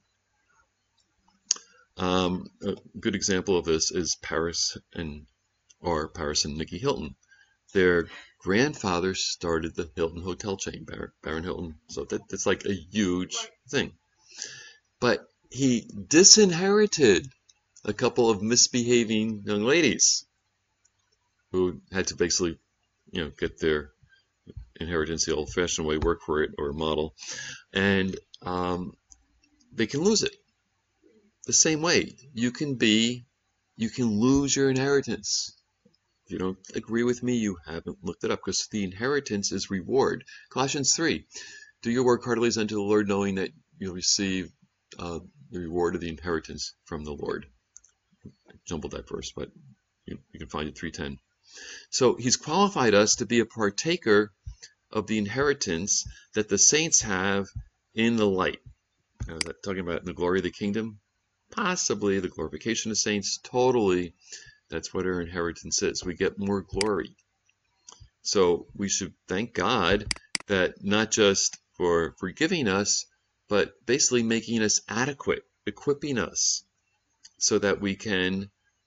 Um, a good example of this is Paris and or Paris and Nikki Hilton. Their grandfather started the Hilton hotel chain, Bar Baron Hilton. So that, that's like a huge thing. But he disinherited a couple of misbehaving young ladies who had to basically, you know, get their inheritance the old-fashioned way, work for it or model, and um, they can lose it. The same way, you can be, you can lose your inheritance. If you don't agree with me, you haven't looked it up, because the inheritance is reward. Colossians three, do your work heartily as unto the Lord, knowing that you'll receive uh, the reward of the inheritance from the Lord. I jumbled that verse, but you, you can find it three ten. So he's qualified us to be a partaker of the inheritance that the saints have in the light. Now, is that talking about the glory of the kingdom? Possibly the glorification of saints. Totally, that's what our inheritance is. We get more glory. So we should thank God that not just for forgiving us, but basically making us adequate, equipping us so that we can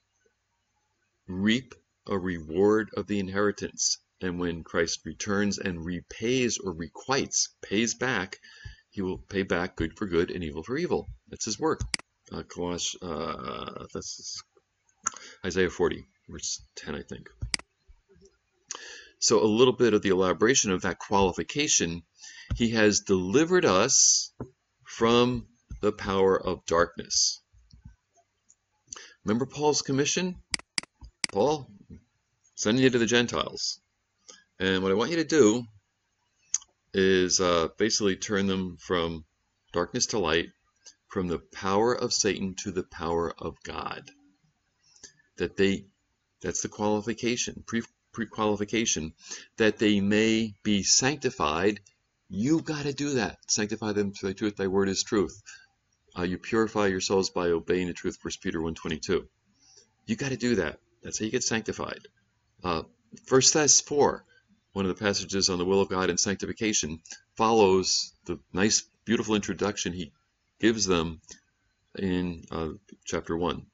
reap a reward of the inheritance. And when Christ returns and repays or requites, pays back, he will pay back good for good and evil for evil. That's his work. Uh, Colossians, uh, that's Isaiah forty, verse ten, I think. So a little bit of the elaboration of that qualification. He has delivered us from the power of darkness. Remember Paul's commission? Paul, sending you to the Gentiles. And what I want you to do is uh, basically turn them from darkness to light, from the power of Satan to the power of God. That they, that's the qualification, pre, pre-qualification, that they may be sanctified. You got to do that. Sanctify them through thy truth, thy word is truth. Uh, you purify yourselves by obeying the truth, First Peter one twenty-two. You got to do that. That's how you get sanctified. Uh, First Thess four, one of the passages on the will of God and sanctification, follows the nice, beautiful introduction he gives them in uh, chapter one.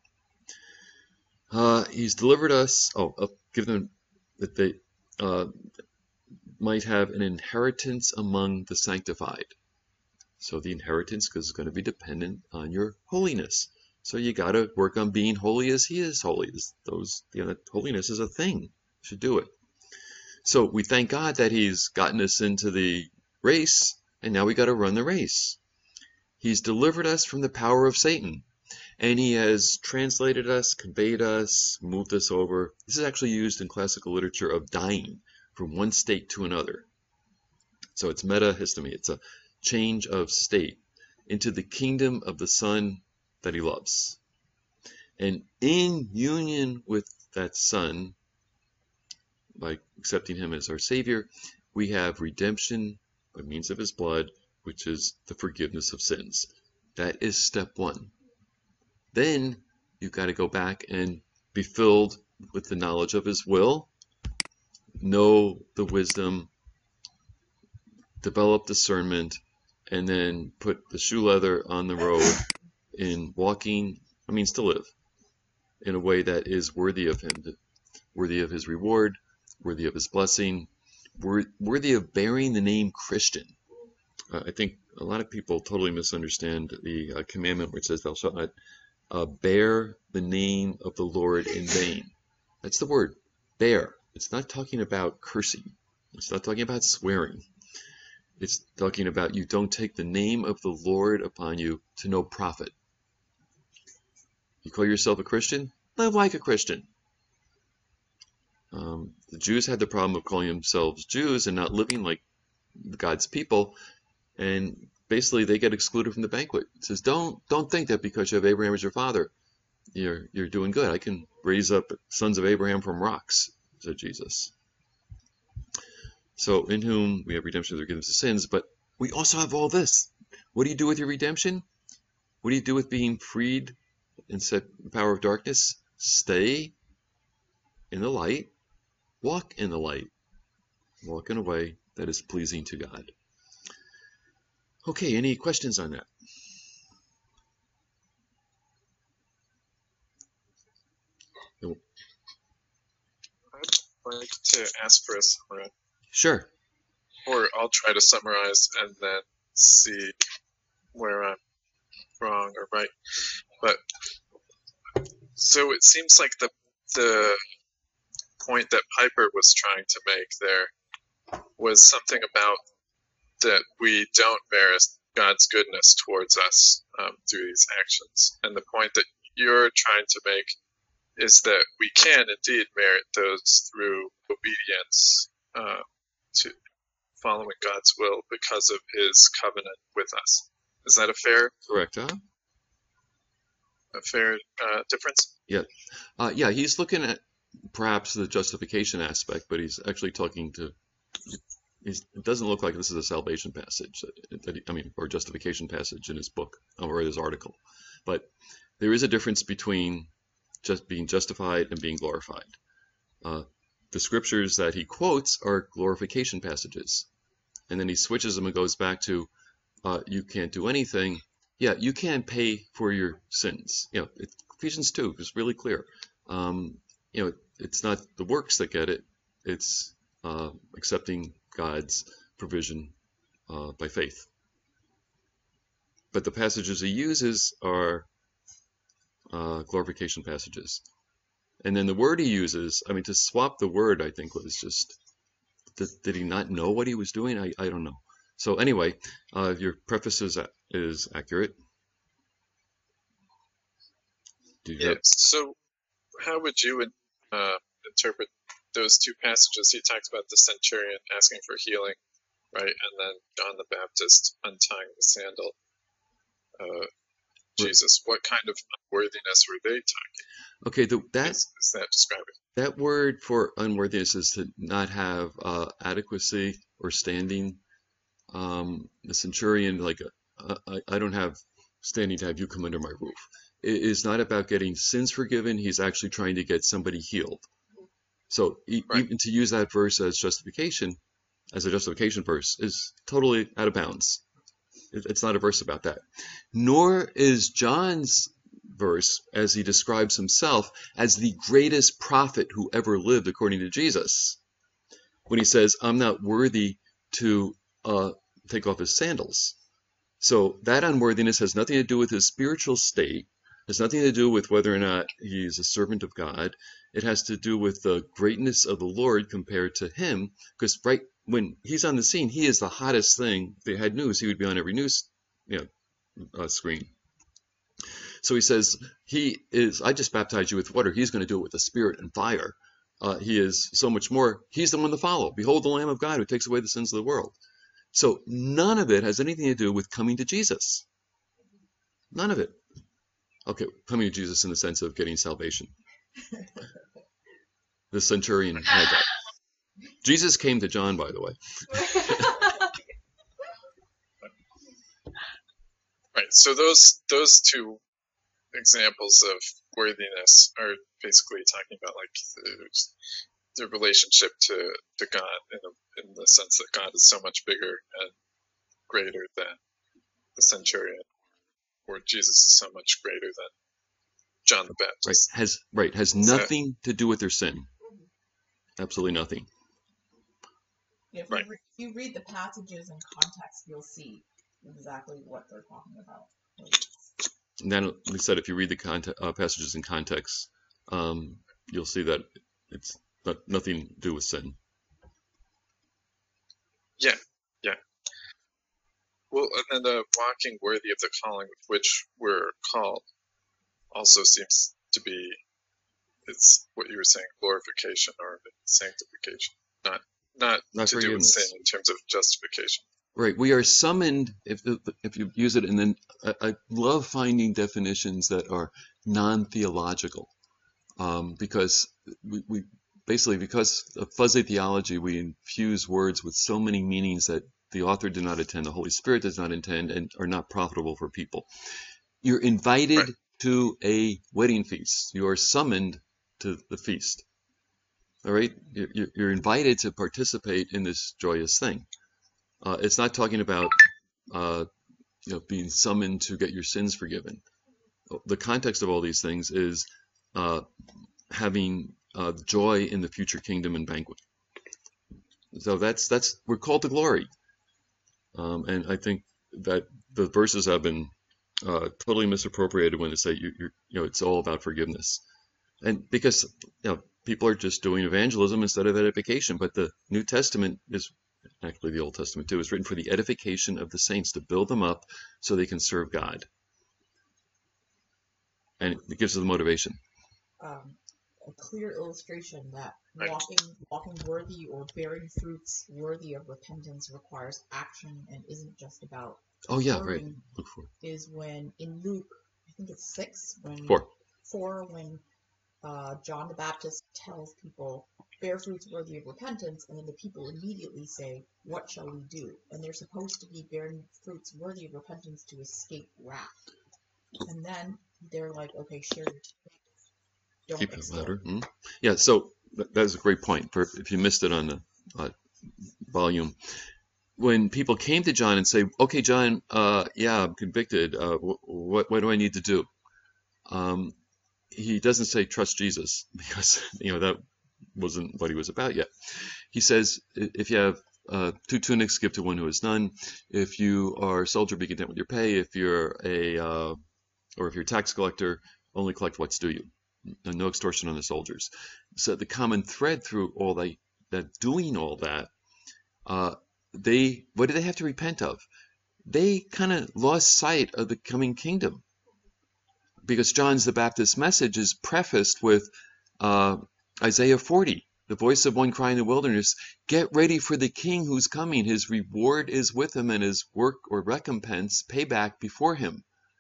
Uh, he's delivered us, oh, uh, give them that they uh, might have an inheritance among the sanctified. So the inheritance is going to be dependent on your holiness. So you got to work on being holy as he is holy. Those, you know, holiness is a thing. You should do it. So we thank God that he's gotten us into the race, and now we got to run the race. He's delivered us from the power of Satan, and he has translated us, conveyed us, moved us over. This is actually used in classical literature of dying from one state to another. So it's metahistemi. It's a change of state into the kingdom of the Son that he loves. And in union with that Son, by accepting him as our Savior, we have redemption by means of his blood, which is the forgiveness of sins. That is step one. Then you've got to go back and be filled with the knowledge of his will, know the wisdom, develop discernment, and then put the shoe leather on the road in walking, I mean, to live in a way that is worthy of him, worthy of his reward, worthy of his blessing, worthy of bearing the name Christian. Uh, I think a lot of people totally misunderstand the uh, commandment which says, thou shalt not uh, bear the name of the Lord in vain. That's the word, bear. It's not talking about cursing. It's not talking about swearing. It's talking about you don't take the name of the Lord upon you to no profit. You call yourself a Christian? Live like a Christian. Um, the Jews had the problem of calling themselves Jews and not living like God's people, and basically they get excluded from the banquet. It says, don't don't think that because you have Abraham as your father, you're you're doing good. I can raise up sons of Abraham from rocks, said Jesus. So in whom we have redemption through forgiveness of sins, but we also have all this. What do you do with your redemption? What do you do with being freed and set in the power of darkness? Stay in the light, walk in the light, walk in a way that is pleasing to God. Okay, any questions on that? No. I'd like to ask for a summary. Sure. Or I'll try to summarize and then see where I'm wrong or right. But so it seems like the the point that Piper was trying to make there was something about that we don't merit God's goodness towards us um, through these actions. And the point that you're trying to make is that we can indeed merit those through obedience uh, to following God's will because of his covenant with us. Is that a fair Correct, huh? a fair uh, difference? Yeah. Uh, yeah, he's looking at perhaps the justification aspect, but he's actually talking to, he's, it doesn't look like this is a salvation passage, that, that he, I mean, or justification passage in his book, or his article. But there is a difference between just being justified and being glorified. Uh, the scriptures that he quotes are glorification passages. And then he switches them and goes back to, uh, you can't do anything. Yeah, you can pay for your sins. You know, it, Ephesians two is really clear. Um, you know, it's not the works that get it. It's uh, accepting God's provision uh, by faith. But the passages he uses are uh, glorification passages. And then the word he uses, I mean, to swap the word, I think was just, did, did he not know what he was doing? I, I don't know. So anyway, uh, your preface is, is accurate. Do you Yeah. have, So how would you uh, interpret those two passages? He talks about the centurion asking for healing, right? And then John the Baptist untying the sandal. Uh, Jesus, what kind of unworthiness were they talking? Okay, the, that Is, is that describing? that word for unworthiness is to not have uh, adequacy or standing. Um, the centurion, like, uh, I, I don't have standing to have you come under my roof. It is not about getting sins forgiven. He's actually trying to get somebody healed. So e- Right. even to use that verse as justification, as a justification verse, is totally out of bounds. It, it's not a verse about that. Nor is John's verse, as he describes himself, as the greatest prophet who ever lived according to Jesus. When he says, I'm not worthy to uh, take off his sandals. So that unworthiness has nothing to do with his spiritual state, has nothing to do with whether or not he's a servant of God. It has to do with the greatness of the Lord compared to him, because right when he's on the scene, he is the hottest thing. If they had news, he would be on every news you know, uh, screen. So he says, he is, I just baptize you with water. He's going to do it with the Spirit and fire. Uh, he is so much more. He's the one to follow. Behold the Lamb of God who takes away the sins of the world. So none of it has anything to do with coming to Jesus. None of it. Okay, coming to Jesus in the sense of getting salvation. The centurion had that. Jesus came to John, by the way. Right. So those those two examples of worthiness are basically talking about like the, the relationship to, to God in the, in the sense that God is so much bigger and greater than the centurion, or Jesus is so much greater than John the Right. Baptist. Has right has Is that- nothing to do with their sin. Absolutely nothing. If you, Right. re- if you read the passages in context, you'll see exactly what they're talking about. And then we said if you read the conte- uh, passages in context, um, you'll see that it's not, nothing to do with sin. Yeah, yeah. Well, and then the walking worthy of the calling with which we're called also seems to be, it's what you were saying, glorification or sanctification, not not, Not to do with forgiveness. sin in terms of justification. Right, we are summoned, if if you use it, and then I, I love finding definitions that are non-theological, um, because we, we basically, because of fuzzy theology, we infuse words with so many meanings that the author did not intend, the Holy Spirit does not intend, and are not profitable for people. You're invited Right. to a wedding feast. You are summoned to the feast. All right, you're, you're invited to participate in this joyous thing. Uh, it's not talking about uh, you know, being summoned to get your sins forgiven. The context of all these things is uh, having uh, joy in the future kingdom and banquet. So that's that's we're called to glory, um, and I think that the verses have been uh, totally misappropriated when they say you, you're, you know it's all about forgiveness, and because you know people are just doing evangelism instead of edification. But the New Testament is actually the Old Testament too, is written for the edification of the saints, to build them up so they can serve God. And it gives them the motivation. Um, a clear illustration that Right. walking walking worthy or bearing fruits worthy of repentance requires action and isn't just about Oh yeah, right. observing Look for is when in Luke, I think it's six, when four. four, when uh, John the Baptist tells people, bear fruits worthy of repentance, and then the people immediately say, what shall we do? And they're supposed to be bearing fruits worthy of repentance to escape wrath. And then they're like, okay, share your don't Keep it extort. louder. Hmm? Yeah, so that, that is a great point. For if you missed it on the uh, volume, when people came to John and say, "Okay, John, uh, yeah, I'm convicted. Uh, wh- what what do I need to do?" Um, he doesn't say trust Jesus, because you know that wasn't what he was about yet. He says, "I- if you have uh, two tunics, give to one who has none. If you are a soldier, be content with your pay. If you're a uh, or if you're a tax collector, only collect what's due you. And no extortion on the soldiers." So the common thread through all that, that doing all that, uh, they what do they have to repent of? They kind of lost sight of the coming kingdom, because John's the Baptist message is prefaced with uh, Isaiah forty, the voice of one crying in the wilderness, "Get ready for the king who's coming. His reward is with him, and his work or recompense, payback before him."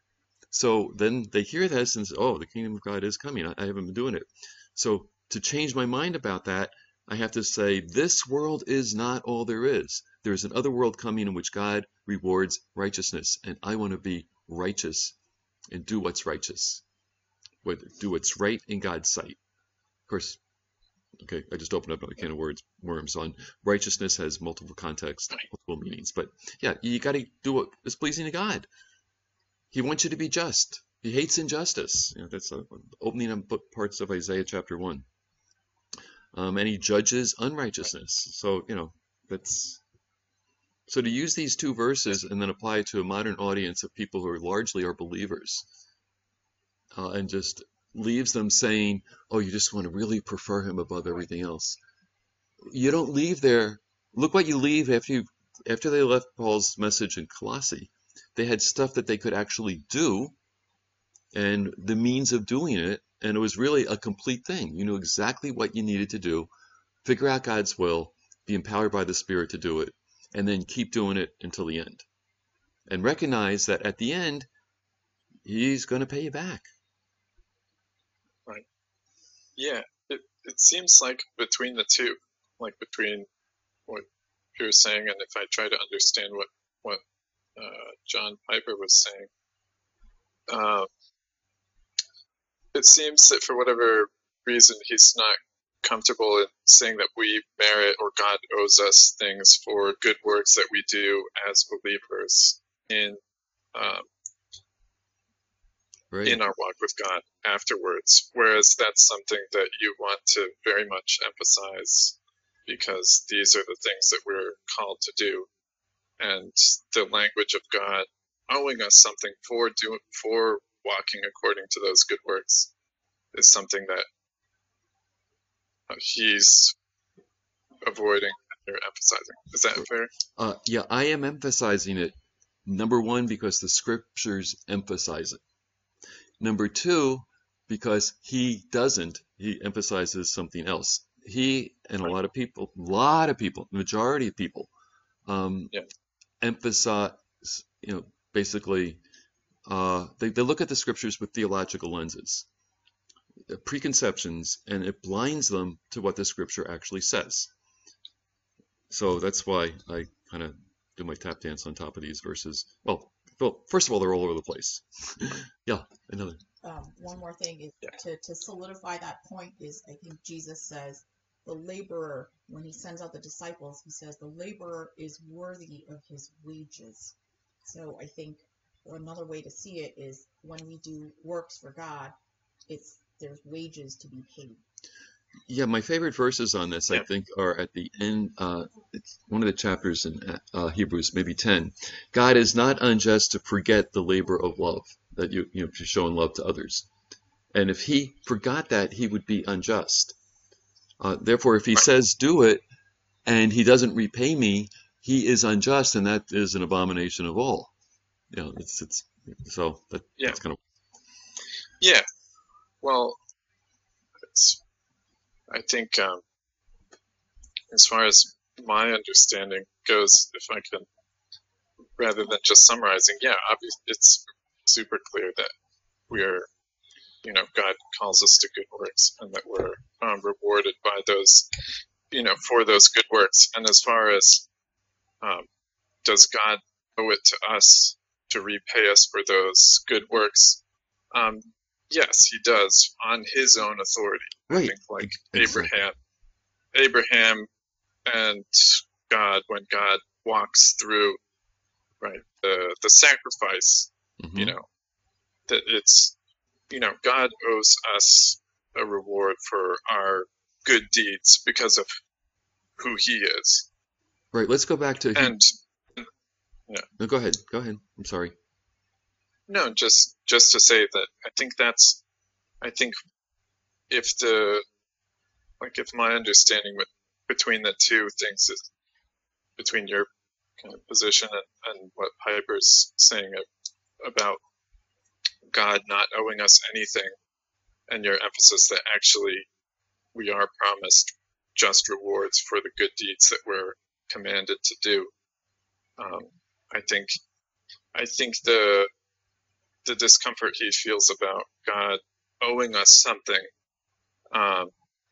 So then they hear this and say, oh, the kingdom of God is coming. I, I haven't been doing it. So to change my mind about that, I have to say, this world is not all there is. There's another world coming in which God rewards righteousness, and I want to be righteous and do what's righteous, what, do what's right in God's sight. Of course, okay, I just opened up a can of words, worms on righteousness has multiple contexts, multiple meanings. But yeah, you got to do what is pleasing to God. He wants you to be just. He hates injustice. You know, that's uh, opening up parts of Isaiah chapter one. Um, and he judges unrighteousness. So, you know, that's so to use these two verses and then apply it to a modern audience of people who are largely are believers, uh, and just leaves them saying, oh, you just want to really prefer him above everything else. You don't leave there. Look what you leave after you after they left Paul's message in Colossae. They had stuff that they could actually do and the means of doing it, and it was really a complete thing. You knew exactly what you needed to do, figure out God's will, be empowered by the Spirit to do it, and then keep doing it until the end. And recognize that at the end, he's going to pay you back. Right. Yeah, it, it seems like between the two, like between what you're saying and if I try to understand what, what uh, John Piper was saying, uh, it seems that for whatever reason he's not comfortable in saying that we merit or God owes us things for good works that we do as believers in um, Right. in our walk with God afterwards. Whereas that's something that you want to very much emphasize because these are the things that we're called to do. And the language of God owing us something for doing for walking according to those good works is something that uh, he's avoiding or emphasizing. Is that fair? Uh, yeah, I am emphasizing it. Number one, because the scriptures emphasize it. Number two, because he doesn't. He emphasizes something else. He and a lot of people, a lot of people, majority of people, um, Yeah. emphasize, you know, basically, uh, they, they look at the scriptures with theological lenses, uh, preconceptions, and it blinds them to what the scripture actually says. So that's why I kind of do my tap dance on top of these verses. Well, well, first of all, they're all over the place. Yeah, another. Um, one more thing is Yeah. to, to solidify that point is I think Jesus says the laborer, when he sends out the disciples, he says the laborer is worthy of his wages. So I think another way to see it is when we do works for God, it's there's wages to be paid. Yeah, my favorite verses on this, I Yeah. think, are at the end. Uh, it's one of the chapters in uh, Hebrews, maybe ten. God is not unjust to forget the labor of love that you you know you're showing love to others, and if he forgot that, he would be unjust. Uh, therefore, if he Right. says do it and he doesn't repay me, he is unjust, and that is an abomination of all. You know, it's it's so that, Yeah. that's kind of Yeah. Well, it's, I think um, as far as my understanding goes, if I can, rather than just summarizing, yeah, obviously it's super clear that we are, you know, God calls us to good works and that we're um, rewarded by those, you know, for those good works. And as far as um, does God owe it to us to repay us for those good works? Um, yes, he does on his own authority. I right. think like Exactly. Abraham, Abraham and God, when God walks through, right, the the sacrifice, Mhm. you know, that it's, you know, God owes us a reward for our good deeds because of who he is. Right. Let's go back to he, And no, go ahead. Go ahead. I'm sorry. no, just just to say that I think that's, I think if the, like if my understanding with, between the two things is between your kind of position and, and what Piper's saying about God not owing us anything, and your emphasis that actually we are promised just rewards for the good deeds that we're commanded to do. Um, I think, I think the the discomfort he feels about God owing us something um,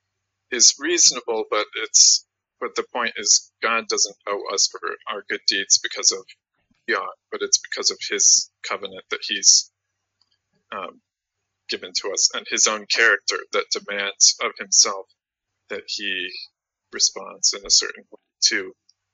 is reasonable, but it's but the point is God doesn't owe us for our good deeds because of God, but it's because of His covenant that He's um, given to us, and His own character that demands of Himself that He responds in a certain way to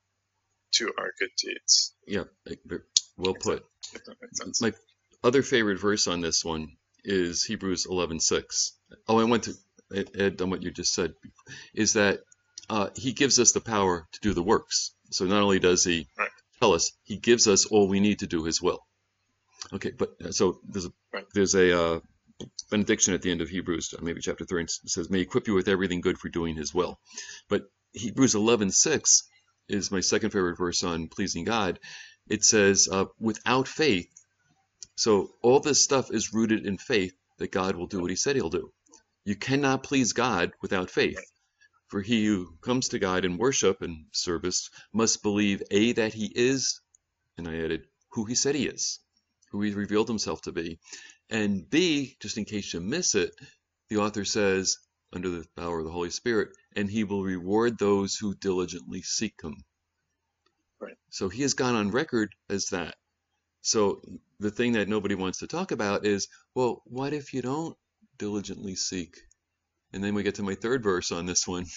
to our good deeds. Yeah, well put. If that makes sense. My other favorite verse on this one is Hebrews eleven six. Oh, I went to add on what you just said, is that uh, he gives us the power to do the works. So not only does he Right. tell us, he gives us all we need to do his will. Okay, but uh, so there's a, Right. there's a uh, benediction at the end of Hebrews, maybe chapter three, it says, may he equip you with everything good for doing his will. But Hebrews eleven six is my second favorite verse on pleasing God. It says, uh, without faith, so all this stuff is rooted in faith that God will do what he said he'll do. You cannot please God without faith. For he who comes to God in worship and service must believe, A, that he is, and I added, who he said he is, who he revealed himself to be. And B, just in case you miss it, the author says, under the power of the Holy Spirit, and he will reward those who diligently seek him. Right. So he has gone on record as that. So the thing that nobody wants to talk about is, well, what if you don't diligently seek? And then we get to my third verse on this one,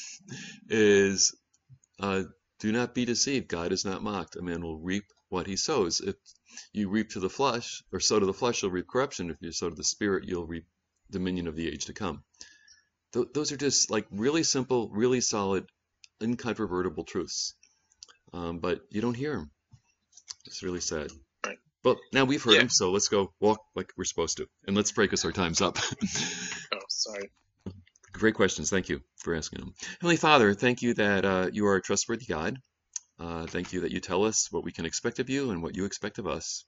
is uh, do not be deceived. God is not mocked. A man will reap what he sows. If you reap to the flesh, or sow to the flesh, you'll reap corruption. If you sow to the Spirit, you'll reap dominion of the age to come. Th those are just like really simple, really solid, incontrovertible truths. Um, but you don't hear them. It's really sad. Right. But now we've heard Yeah. them, so let's go walk like we're supposed to. And let's pray because our time's up. Oh, sorry. Great questions. Thank you for asking them. Heavenly Father, thank you that uh, you are a trustworthy God. Uh, thank you that you tell us what we can expect of you and what you expect of us.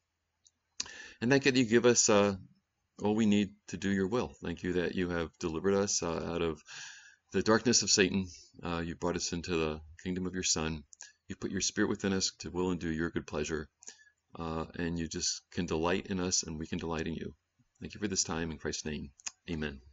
And thank you that you give us uh, all we need to do your will. Thank you that you have delivered us uh, out of the darkness of Satan. Uh, you brought us into the kingdom of your Son. You put your Spirit within us to will and do your good pleasure. Uh, and you just can delight in us and we can delight in you. Thank you for this time. In Christ's name, amen.